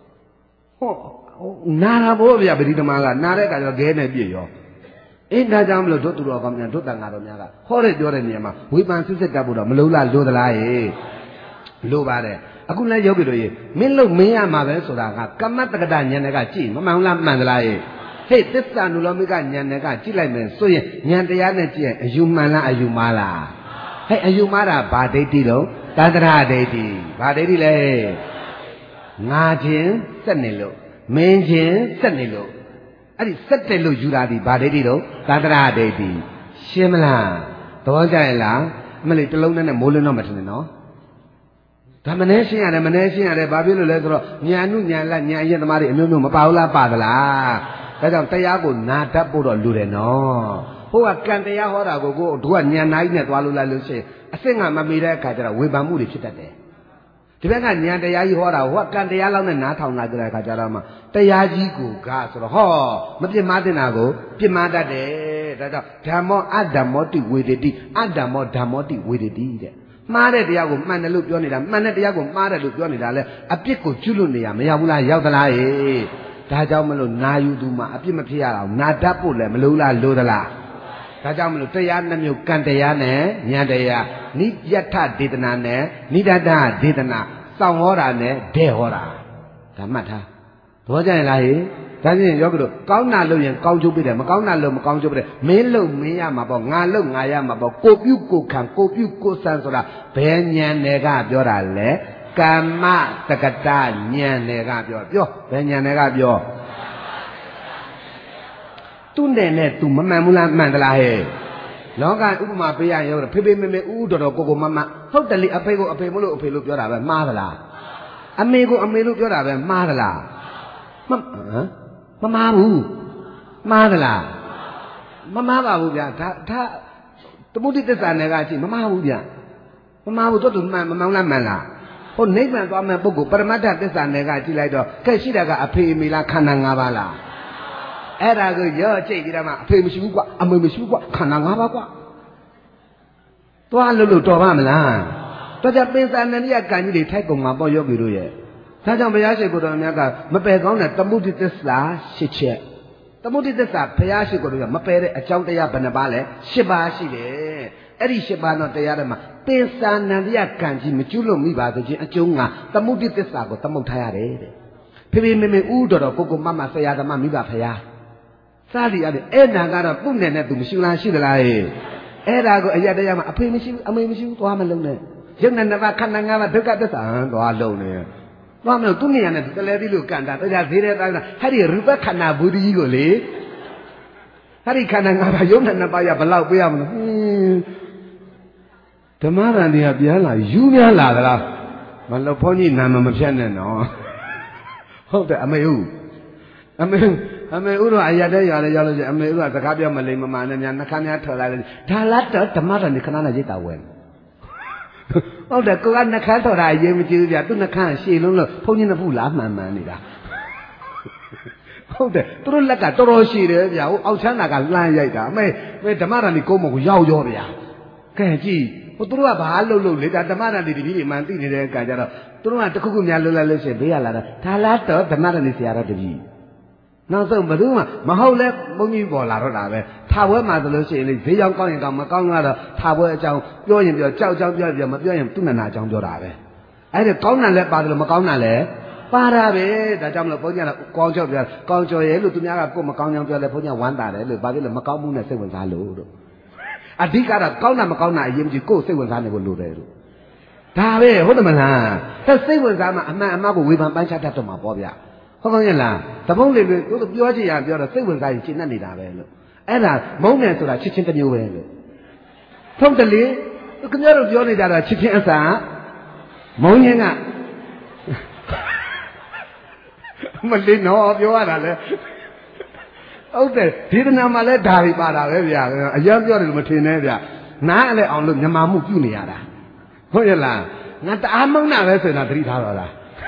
နာတာပေါ့ဗျာပရိဓမ္မာကနာတဲ့အခါကျတော့ခဲနဲ့ပြည့်ရောဒါကြောင့်မလို့တို့သူတော်ကောင်းများတို့တန်ဃာတော်များကဟောတဲ့ပြောတဲ့နေရာမှာဝေဖန်စစ်စစ်တတ်ဖို့တော့မလိုလားလိုသလားလိုပါတယ်အခုလည်းယောဂီတို့ရေမင်းလို့မင်းရမှာပဲဆိုတာကကမ္မတက္ကတဉာဏ်တွေကကြည့်မမှန်လားမှန်သလားဟဲ့သစ္စာနုလောမိကဉာဏ်တွေကကြည့်လိုက်မယ်ဆိုရင်ဉာဏ်တရားနဲ့ကြည့်ရင်အယူမှန်လားအယူမှားလားဟဲ့အယူမှားတာဘာဒိဋ္ဌိတော့တန္တရာဒိဋ္ဌိဘာဒိဋ္ဌိလဲငါချင်းစက်နေလို့မင်းချင်းစက်နေလို့အဲ့ဒီစက်တယ်လို့ယူတာဒီဘာဒိဋ္ဌိတော့တန္တရာဒိဋ္ဌိရှင်းမလားသဘောကျရဲ့လားအမလေးတစ်လုံးနဲ့မိုးလင်းတော့မထင်နဲ့နော်ဒါမနေရှင်းရတယ်မနေရှင်းရတယ်ဘာဖြစ်လို့လဲဆိုတော့ညာနုညာလညာရင်သမားတွေအမျိုးမျိုးမပါဘူးလားပါသလားဒါကြောင့်တရားကိုနာတတ်ဖို့တော့လူတယ်နော်ဟိုကကံတရားဟောတာကိုတို့ကညာနာကြီးနဲ့သွားလို့လိုက်လို့ရှိရင်အစ်စ်ငါမမီတဲ့အခါကျတော့ဝေဖန်မှုတွေဖြစ်တတ်တယ်ဒီဘက်ကညာတရားကြီးဟောတာဟိုကကံတရားလောက်နဲ့နားထောင်လာကြတဲ့အခါကျတော့မှတရားကြီးကိုကဆိုတော့ဟောမပြစ်မှားတဲ့နာကိုပြစ်မှားတတ်တယ်ဒါကြောင့်ဓမ္မောအဓမ္မောတိဝေဒတိအဓမ္မောဓမ္မောတိဝေဒတိတဲ့မှားတဲ့တရားကိုမှန်တယ်လို့ပြောနေတာမှန်တဲ့တရားကိုမှားတယ်လို့ပြောနေတာလဲအပြစ်ကိုကျွလွတ်နေရမရောက်ဘူးလားရောက်သလားဒါကြောင့်မလို့နာယူသူမှာအပြစ်မဖြစ်ရအောင်နာတတ်ဖို့လည်းမလိုလားလိုသလားဒါကြောင့်မလို့တရားနှမျိုးကံတရားနဲ့ဉာဏ်တရားနိယထဒေသနာနဲ့နိဒတဒေသနာစောင့်ဟောတာနဲ့ဒဲဟောတာဒါမှတ်ထားသဘောကျရင်လားဒါချင်းယောဂီတို့ကောင်းတာလုပ်ရင်ကောင်းကျိုးပေးတယ်မကောင်းတာလုပ်မကောင်းကျိုးပေးတယ်မင်းလုပ်မင်းရမှာပေါ့ငါလုပ်ငါရမှာပေါ့ကိုပြုကိုခံကိုပြုကိုဆန်းဆိုတာဘယ်ဉာဏ်တွေကပြောတာလဲကမ္မတက္ကတဉာဏ်တွေကပြောဘယ်ဉာဏ်တွေကပြောသူနဲ့သူမမှန်ဘူးလားမှန်သလားလောကဥပမာပေးရရင်ဖေဖေမေမေဥတော်တော်ကိုမမဟုတ်တယ်လေအဖေကိုအဖေမလို့အဖေလို့ပြောတာပဲမှားသလားအမေကိုအမေလို့ပြောတာပဲမှားသလားမမှားဘူးမှားသလားမမှားပါဘူးဗျာဒါသမုဒိသစ္စာနယ်ကကြည့်မမှားဘူးဗျာမမှားဘူးတို့မှန်မမှန်လားမှန်လားဟိုနိဗ္ဗာန်သွားမဲ့ပုဂ္ဂိုလ်ပရမတ္ထသစ္စာနယ်ကကြည့်လိုက်တော့ကဲရှိတာကအဖေအမေလားခန္ဓာ၅ပါးလားအဲ့ဒါကိုရောကြိတ်ပြီးတော့မှအဖေမရှိဘူးကွာအမေမရှိဘူးကွာခန္ဓာ၅ပါးကွာသွားလို့တော်ပါမလားတော့ကြပင်စာနန္ဒိယကံကြီးတွေထိုက်ကုန်မှာပေါ့ယောဂီတို့ရဲ့ဒါကြောင့်ဘုရားရှိခိုးတော်များကမပယ်ကောင်းတဲ့သမုဒိသစ္စာ၈ချက်သမုဒိသစ္စာဘုရားရှိခိုးတော်ကမပယ်တဲ့အကြောင်းတရားဘယ်နှပါလဲ၈ပါးရှိတယ်အဲ့ဒီ၈ပါးတော့တရားတွေမှာပင်စာနန္ဒိယကံကြီးမကျွလွတ်မိပါသေးခြင်းအကျုံးကသမုဒိသစ္စာကိုသမုတ်ထားရတယ်တဲ့ဖေဖေမေမေဥတော်ကိုမမဆရာသမားမိဘဖရာစသည်အဲ့အဲ့နာကတော့ပုနဲ့နဲ့သူမရှိလားရှိသလားအဲ့ဒါကိုအရတရားမှာအဖေမရှိဘူးအမေမရှိဘူးသွားမလုံးနဲ့ရုပ်နဲ့နှစ်ပါးခန္ဓာ၅ပါးဒုက္ခသစ္စာသွားလုံးနေသွားမလို့သူနေရာနဲ့တလဲတိလို့ကန့်တာတရားသေးတဲ့သားကဟဲ့ဒီရူပခန္ဓာဘူဒီကြီးကိုလေဟဲ့ဒီခန္ဓာ၅ပါးရုပ်နဲ့နှစ်ပါးရဘလောက်ပေးရမလို့ဓမ္မရန်တွေကပြန်လာယူပြန်လာသလားမလို့ဘုန်းကြီးနာမဖြတ်နဲ့နော်ဟုတ်တယ်အမေဦးအမေဦးတော့အရာတဲ့ရွာလေးရောက်လို့ရှိရင်အမေဦးကစကားပြောမလိမ္မာနဲ့များနှခမ်းများထွက်လာတယ်ဒါလားတော့ဓမ္မရန်တွေခဏနဲ့ရိတ်တာဝဲဟုတ်တယ်ကိုကနှခမ်းထော်တာအရေးမကြီးဘူးဗျာသူနှခမ်းရှည်လုံးလို့ဘုန်းကြီးနှစ်ဖူးလားမှန်နေတာဟုတ်တယ်သူတို့လက်ကတော်တော်ရှည်တယ်ဗျာဟိုအောက်ချမ်းသာကလှမ်းရိုက်တာအမေဓမ္မရန်တွေကိုမကိုရောက်ရောဗျာကဲကြည့်ဟိုသူတို့ကဘာလုပ်လေဒါဓမ္မရန်တွေတပည့်တွေမှန်သိနေတဲ့အခါကျတော့သူတို့ကတခုခုများလွတ်လိုက်လို့ရှိရင်ဘေးရလာတာဒါလားတော့ဓမ္မရန်တွေဆရာတော်တပည့်နောက်ဆုံးဘယ်သူမှမဟုတ်လဲဘုန်းကြီးပေါ်လာတော့တာပဲထာဝဲမှာဆိုလို့ရှိရင်လေဈေးကြောင်ကောင်းရင်ကောင်းမကောင်းတော့ထာဝဲအကြောင်းပြောရင်ပြောကြောက်ကြောင်ပြောရင်မပြောရင်သူ့နာနာအကြောင်းပြောတာပဲအဲ့ဒါကောင်းတာလည်းပါတယ်လို့မကောင်းတာလည်းပါတာပဲဒါကြောင့်မလို့ဘုန်းကြီးကကောင်းကြောက်ပြောကောင်းကြော်ရဲ့လို့သူများကကိုယ်မကောင်းကြောင်ပြောလဲဘုန်းကြီးဝမ်းသာတယ်လို့ဘာဖြစ်လဲမကောင်းမှုနဲ့စိတ်ဝင်စားလို့တို့အဓိကတော့ကောင်းတာမကောင်းတာအရင်ကြီးကိုယ်စိတ်ဝင်စားနေဖို့လိုတယ်လို့ဒါပဲဟုတ်တယ်မလားဒါစိတ်ဝင်စားမှအမှန်အမှားကိုဝေဖန်ပိုင်းခြားတတ်တော့မှာပေါ့ဗျဟုတ်ကောင်းရဲ့လားသဘုံလေးတွေသူပြောချင်ရပြောတော့စိတ်ဝင်စားရင်ရှင်းနေတာပဲလို့အဲ့ဒါမုန်းတယ်ဆိုတာချစ်ချင်းတစ်မျိုးပဲလို့ထုတ်တယ်လေခင်ဗျားတို့ပြောနေကြတာချစ်ချင်းအစာမုန်းခြင်းကမလေးနော်ပြောရတာလေဟုတ်တယ်ဒေသနာမှာလည်းဓာရီပါတာပဲဗျာအရင်ပြောတယ်လို့မထင်နဲ့ဗျာနားလည်းအောင်လို့မြမာမှုပြုနေရတာဟုတ်ရဲ့လားငါတအားမုန်းတာပဲဆိုရင်တော့သတိထားတော့လား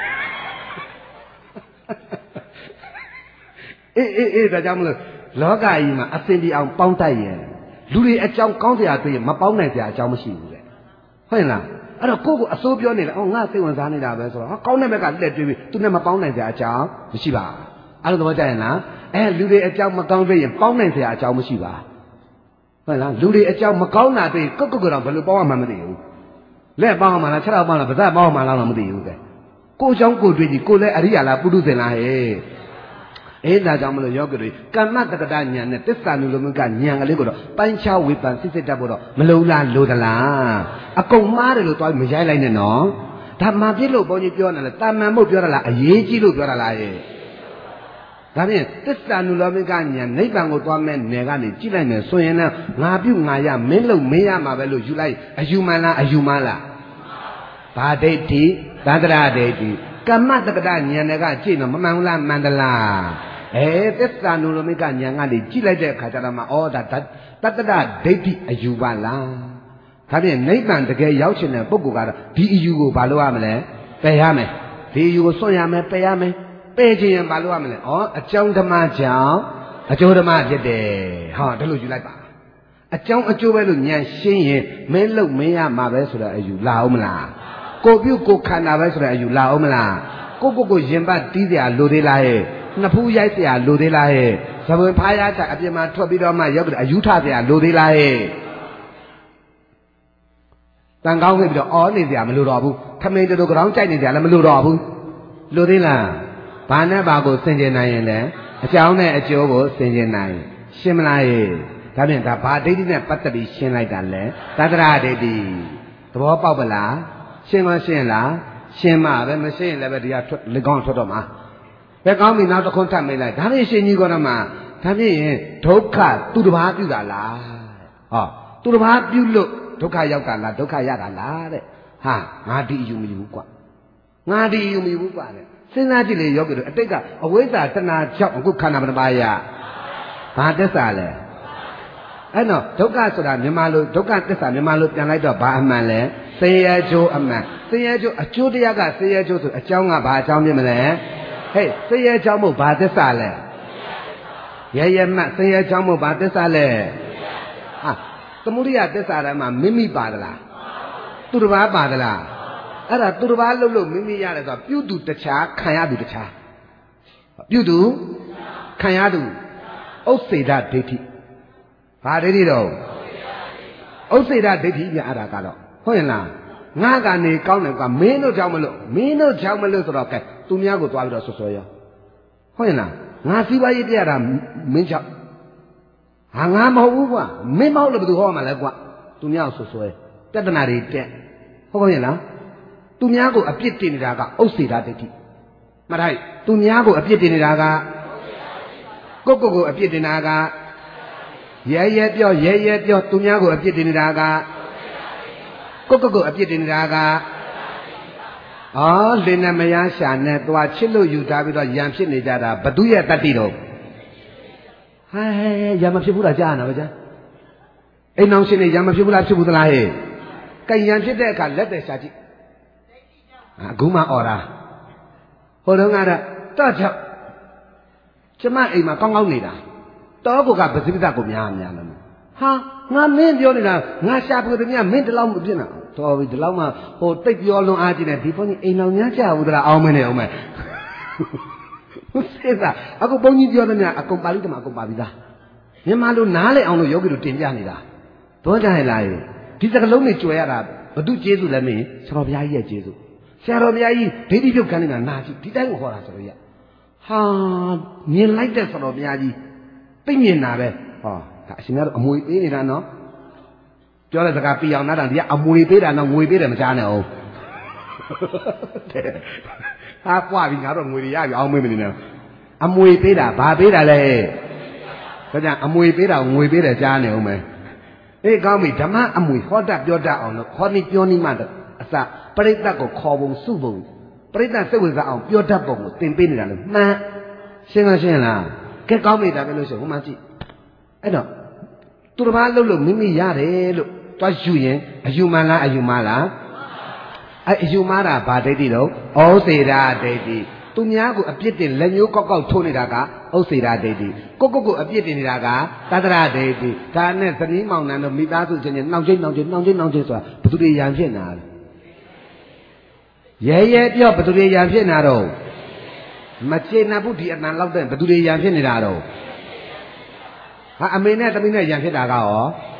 အေးဒါကြောင့်မလို့လောကကြီးမှာအစင်ဒီအောင်ပေါင်းတိုက်ရင်လူတွေအကြောင်းကောင်းစရာတွေ့ရင်မပေါင်းနိုင်စရာအကြောင်းမရှိဘူးလေဟုတ်ရဲ့လားအဲ့တော့ကိုယ့်ကိုအစိုးပြောနေတယ်ငါစိတ်ဝင်စားနေတာပဲဆိုတော့ကောင်းတဲ့ဘက်ကလက်တွေ့ပြီးသူနဲ့မပေါင်းနိုင်စရာအကြောင်းမရှိပါအဲ့လိုသဘောကျရင်လားလူတွေအကြောင်းမကောင်းတွေ့ရင်ပေါင်းနိုင်စရာအကြောင်းမရှိပါဟုတ်လားလူတွေအကြောင်းမကောင်းတာတွေ့ကိုတော့ဘယ်လိုပေါင်းရမှမသိဘူးလက်ပေါင်းမှလားခြေထောက်ပေါင်းလားပါးစပ်ပေါင်းမှလားတော့မသိဘူးကဲကိုအကြောင်းကိုတွေ့ကြည့်ကိုလည်းအရိယာလားပုထုဇဉ်လားဟဲ့အဲ့ဒါကြောင့်မလို့ယောဂီတွေကမ္မတက္ကတာဉာဏ်နဲ့သစ္စာနုလမကဉာဏ်ကလေးကိုတော့ပိုင်းခြားဝေဖန်စစ်စစ်တတ်ဖို့တော့မလုံလားလိုသလားအကုန်မှားတယ်လို့တွားမရိုက်လိုက်နဲ့နော်ဒါမှပြစ်လို့ဘုန်းကြီးပြောနေတယ်တာမန်မို့ပြောရလားအရေးကြီးလို့ပြောရလားရဲ့ဒါဖြင့်သစ္စာနုလမကဉာဏ်နိဗ္ဗာန်ကိုတွားမဲ့နယ်ကနေကြည့်လိုက်မယ်ဆိုရင်လည်းငါပြုငါရမင်းလို့မင်းရမှာပဲလို့ယူလိုက်အယူမှန်လားအယူမှန်လားဘာဒိဋ္ဌိသန္တရာဒိဋ္ဌိကမ္မတက္ကတာဉာဏ်တွေကကြည့်တော့မမှန်ဘူးလားမှန်သလားသစ္စာနုလမိကဉာဏ်ကနေကြည့်လိုက်တဲ့အခါကျတော့မှဩဒါတတ္တဒိဋ္ဌိအယူပါလားဒါဖြင့်နိဗ္ဗာန်တကယ်ရောက်ချင်တဲ့ပုဂ္ဂိုလ်ကတော့ဒီအယူကိုဘာလို့ရမလဲပယ်ရမယ်ဒီအယူကိုစွန့်ရမယ်ပယ်ရမယ်ပယ်ခြင်းရင်ဘာလို့ရမလဲအကြောင်းဓမ္မကြောင့်အကျိုးဓမ္မဖြစ်တယ်ဟောဒါလို့ယူလိုက်ပါအကြောင်းအကျိုးပဲလို့ဉာဏ်ရှင်းရင်မင်းလို့မင်းရမှာပဲဆိုတဲ့အယူလာအောင်မလားကိုပြုကိုခန္ဓာပဲဆိုတဲ့အယူလာအောင်မလားကိုရင်ပတ်တီးစရာလိုသေးလားဟဲ့နှစ်ဖူးရိုက်စရာလိုသေးလားဟဲ့ဇဝင်ဖားရတာအပြင်မှာထွက်ပြီးတော့မှရောက်တဲ့အယူထစရာလိုသေးလားဟဲ့တန်ကောင်းခဲ့ပြီးတော့အော်နေစရာမလိုတော့ဘူးခမင်းတို့ကြောင်ကြိုက်နေစရာလည်းမလိုတော့ဘူးလိုသေးလားဘာနဲ့ဘာကိုဆင်ခြင်နိုင်ရင်လဲအကြောင်းနဲ့အကျိုးကိုဆင်ခြင်နိုင်ရှင်းမလားဟဲ့ဒါဖြင့်ဒါဘာဒိဋ္ဌိနဲ့ပတ်သက်ပြီးရှင်းလိုက်တာလဲသတ္တရာဒိဋ္ဌိသဘောပေါက်ပါလားရှင်းမရှင်းလားရှင်းမှပဲမရှင်းရင်လည်းပဲဒီကလက်ကောင်းထွက်တော့မှာပဲကောင်းပြီနောက်တစ်ခွန်းထပ်မေးလိုက်ဒါဖြင့်ရှင်ကြီးကတော့မှဒါဖြင့်ရင်ဒုက္ခသူတစ်ပါးပြုတာလားဟောသူတစ်ပါးပြုလို့ဒုက္ခရောက်တာလားဒုက္ခရတာလားတဲ့ ha ngadi yumi buka ngadi yumi buka le sinna ji le yogi do atik ka awesa tana chok aku khana manabaya ba tissa leအဲ့တော့ဒုက္ခဆိုတာမြန်မာလိုဒုက္ခသစ္စာမြန်မာလိုပြန်လိုက်တော့ဘာအမှန်လဲဆင်းရဲကျိုးအမှန်ဆင်းရဲကျိုးအကျိုးတရားကဆင်းရဲကျိုးဆိုအကြောင်းကဘာအကြောင်းဖြစ်မလဲဟဲ့ဆင်းရဲကြောင်းမို့ဘာသစ္စာလဲရဲရဲမှတ်ဆင်းရဲကြောင်းမို့ဘာသစ္စာလဲဟာသမုဒိယသစ္စာတိုင်းမှာမိမိပါသလားသူတစ်ပါးပါသလားအဲ့ဒါသူတစ်ပါးလှုပ်လို့မိမိရတယ်ဆိုတော့ပြုသူတခြားခံရသူတခြားပြုသူခံရသူဥစ္စေဒဒိဋ္ဌိဘာဒိဋ္ဌိတော့ဥစ္စေဒဒိဋ္ဌိပြအဲ့ဒါကတော့ဟုတ်ရင်လားငါကနေကောင်းတယ်ကမင်းတို့ကြောင့်မလို့ဆိုတော့ကဲသူများကိုသွားပြီးတော့ဆွဆွဲရောဟုတ်ရင်လားငါစီးပွားရေးပြရတာမင်းကြောင့်ဟာငါမဟုတ်ဘူးကွာမင်းမဟုတ်လို့ဘယ်သူဟောမှာလဲကွာသူများကိုဆွဆွဲပြဿနာတွေတက်ဟုတ်ရဲ့လားသူများကိုအပြစ်တင်နေတာကဥစ္စေဒဒိဋ္ဌိမှတ်လိုက်သူများကိုအပြစ်တင်နေတာကကိုအပြစ်တင်တာကရဲရဲပြောသူများကိုအပြစ်တင်နေတာကကိုအပြစ်တင်နေတာကလင်းနဲ့မယားရှာနဲ့သွားချစ်လို့ယူထားပြီးတော့ရံဖြစ်နေကြတာဘသူရဲ့တတ္တိတော့ဟဲရံမဖြစ်ဘူးလားကြားရနာပဲကြားအိမ်အောင်ရှင်နေရံမဖြစ်ဘူးလားဖြစ်ဘူးသလားဟဲ့ကံရံဖြစ်တဲ့အခါလက်တယ်ရှာကြည့်အခုမှអော်တာဟိုတုန်းကတော့တော့ချောက်ကျမအိမ်မှာကောင်းနေတာတောကိုကပစိပ္ပကိုများလို့ဟာငါမင်းပြောနေတာငါရှာဖွေတယ်မြမင်းဒီလောက်မပြစ်နဲ့တော်ပြီဒီလောက်မှဟိုတိတ်ပြောလွန်အားကြီးနေဒီဘုန်းကြီးအိမ်တော်များကြာဘူးသလားအောင်မနေအောင်မယ်စစ်စားအခုဘုန်းကြီးပြောတယ်မြအကုန်ပါဠိတမအကုန်ပါပြီသားမြန်မာလိုနားလည်အောင်လို့ယောဂီတို့တင်ပြနေတာတော့ကြဟဲ့လားဒီစကလုံးတွေကြွယ်ရတာဘသူကျေးဇူးလဲမင်းဆရာတော်ဘုရားကြီးရဲ့ကျေးဇူးဆရာတော်ဘုရားကြီးဒိဋ္ဌိပြုတ်ခံနေတာနာကြည့်ဒီတိုင်းကိုခေါ်တာဆိုတော့ရဟာမြင်လိုက်တဲ့ဆရာတော်ဘုရားကြီးသိမြင်တာပဲဟောဒါအရှင်များတို့အမွေပေးနေတာနော်ပြောတဲ့စကားပြအောင်နားတာဒီကအမွေပေးတာနော်ငွေပေးတယ်မကြားနဲ့အောင်ဟာပွားပြီငါတို့ငွေတွေရပြီအောင်မေးမနေနဲ့အမွေပေးတာဘာပေးတာလဲဒါကြောင့်အမွေပေးတာငွေပေးတယ်ကြားနေအောင်မယ်အေးကောင်းပြီဓမ္မအမွေဟောတတ်ပြောတတ်အောင်လို့ခေါ်နေပြောနေမှအစပရိသတ်ကိုခေါ်ပုံစုပုံပရိသတ်စိတ်ဝင်စားအောင်ပြောတတ်ပုံကိုသင်ပေးနေတာလို့မှန်ရှင်းလားကဲကောင်းပြီဒါပဲလို့ဆိုဟိုမှကြည့်အဲ့တော့သူတစ်ပါးလှုပ်လို့မိမိရတယ်လို့တွားယူရင်အယူမှန်လားအယူမှားလားအဲ့အယူမှားတာဘာဒိဋ္ဌိတော့ဩစေဒဒိဋ္ဌိသူများကိုအပြစ်တင်လက်ညှိုးကောက်ထိုးနေတာကဥစ္စေဒဒိဋ္ဌိကိုအပြစ်တင်နေတာကသတ္တရဒိဋ္ဌိဒါနဲ့သတိမောင်နှံတို့မိသားစုချင်းနှောင်ချင်းဆိုတာဘသူတွေရံဖြစ်နာရဲပြောဘသူတွေရံဖြစ်နာတော့မချေနာဘူးဒီအတန်လောက်တဲ့ဘသူတွေရံဖြစ်နေတာတော့ဟာအမေနဲ့သမီးနဲ့ရံဖြစ်တာကရော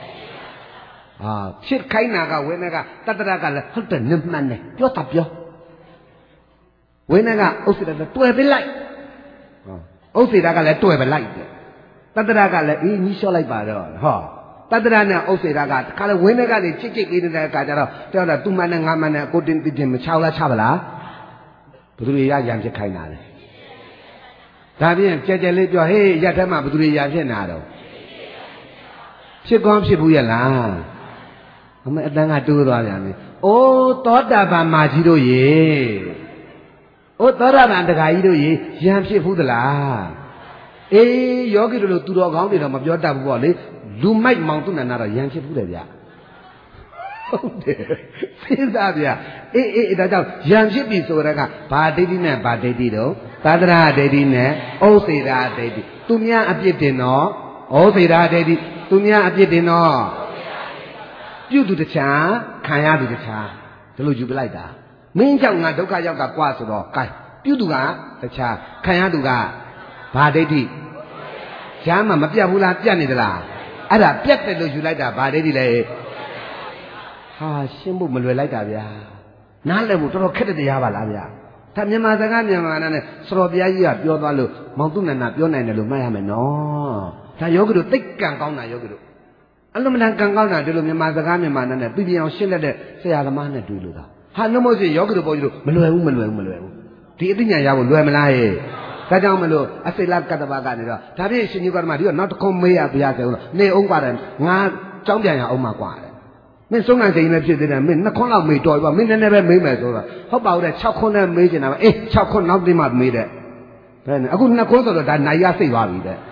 ဖြစ်ခိုင်းတာကဝိနည်းကတတ္တရကလည်းဟုတ်တယ်နမှန်တယ်ပြောတာပြောဝိနည်းကဥစ္စေဒတွေ့ပေးလိုက်ဥစ္စေဒကလည်းတွေ့ပဲလိုက်တယ်တတ္တရကလည်းအေးညီလျှော့လိုက်ပါတော့ဟောတတ္တရနဲ့ဥစ္စေဒကတခါလေဝိနည်းကနေချစ်ပေးနေတဲ့အခါကျတော့တောက်တာသူမှန်နဲ့ငါမှန်နဲ့ကိုတင်မချောက်လားချပါလားဘယ်သူတွေရံဖြစ်ခိုင်းတာလဲဒါဖြင့်ကြဲလေးပြောဟေးရက်ထဲမှာဘယ်သူတွေရံဖြစ်နာတော့ဖြစ်ကောင်းဖြစ်ဘူးရဲ့လားအမေအတန်းကတိုးသွားပြန်ပြီအိုးသောတာပန်မာကြီးတို့ရေအိုးသောတာပန်တခါကြီးတို့ရေရံဖြစ်ဘူးသလားအေးယောဂီတို့လိုသူတော်ကောင်းတွေတော့မပြောတတ်ဘူးပေါ့လေလူမိုက်မောင်သူနန္ဒတော့ရံဖြစ်ဘူးတယ်ဗျဟုတ်တယ်စဉ်းစားဗျအေးဒါကြောင့်ရံဖြစ်ပြီဆိုတဲ့ကဘာဒိဋ္ဌိနဲ့ဘာဒိဋ္ဌိတော့သတ္တရဒိဋ္ဌိနဲ့ဥစ္စေဒဒိဋ္ဌိသူများအပြစ်တင်တော့ဩစေဒဒိဋ္ဌိသူများအပြစ်တင်တော့ပြုသူတခြားခံရသူတခြားဒီလိုယူပလိုက်တာမင်းကြောင့်ငါဒုက္ခရောက်ကကွာဆိုတော့ gain ပြုသူကတခြားခံရသူကဘာဒိဋ္ဌိဈာမမပြတ်ဘူးလားပြတ်နေသလားအဲ့ဒါပြတ်တယ်လို့ယူလိုက်တာဘာဒိဋ္ဌိလဲဟာရှင်းဖို့မလွယ်လိုက်တာဗျာနားလည်ဖို့တော်တော်ခက်တဲ့တရားပါလားဗျာဒါမြန်မာစကားမြန်မာနာနဲ့စတော်ဘုရားကြီးကပြောသွားလို့မောင်သူနန္ဒပြောနိုင်တယ်လို့မှတ်ရမယ်နော်ဒါယောဂီတို့သိကံကောင်းတာယောဂီတို့အလုံးမတန်ကံကောင်းတာဒီလိုမြန်မာစကားမြန်မာနဲ့ပြပြအောင်ရှင်းလက်တဲ့ဆရာသမားနဲ့တွေ့လို့သာဟာနှမို့စီယောဂီတို့ပေါ်ကြီးတို့မလွယ်ဘူးဒီအသိဉာဏ်ရဖို့လွယ်မလားဟဲ့ဒါကြောင့်မလို့အစိလကတ္တဗကနေတော့ဒါဖြင့်ရှင်ကြီးကဓမ္မဒီတော့နောက်တစ်ခုမေးရပြရစေဦးလို့နေအောင်ပါတယ်ငါကြောင်းပြန်ရအောင်မှာกว่าတယ်မင်းဆုံးခံချိန်နဲ့ဖြစ်သေးတယ်မင်း2ခွန်းလောက်မေးတော်ပြီမင်းနည်းနည်းပဲမေးမယ်ဆိုတော့ဟုတ်ပါဦးတဲ့6ခွန်းနဲ့မေးချင်တာပဲအေး6ခွန်းနောက်တင်မှမေးတဲ့ဘယ်နဲ့အခု2ခွန်းဆိုတော့ဒါနိုင်ရစိတ်သွားပြီတဲ့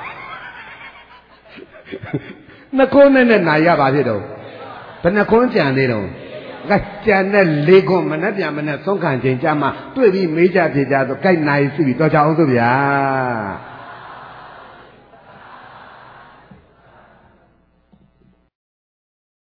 2ခွန်းနဲ့နိုင်ရပါဖြစ်တော့ဘယ်နှခွန်းကြံသေးတော့ကဲကြံတဲ့4ခွန်းမနဲ့ပြန်မနဲ့ဆုံးခံချိန်ကြမှာတွေ့ပြီးမေးကြဖြစ်ကြဆိုကြိုက်နိုင်စီပြီတော်ကြအောင်ဆိုဗျာ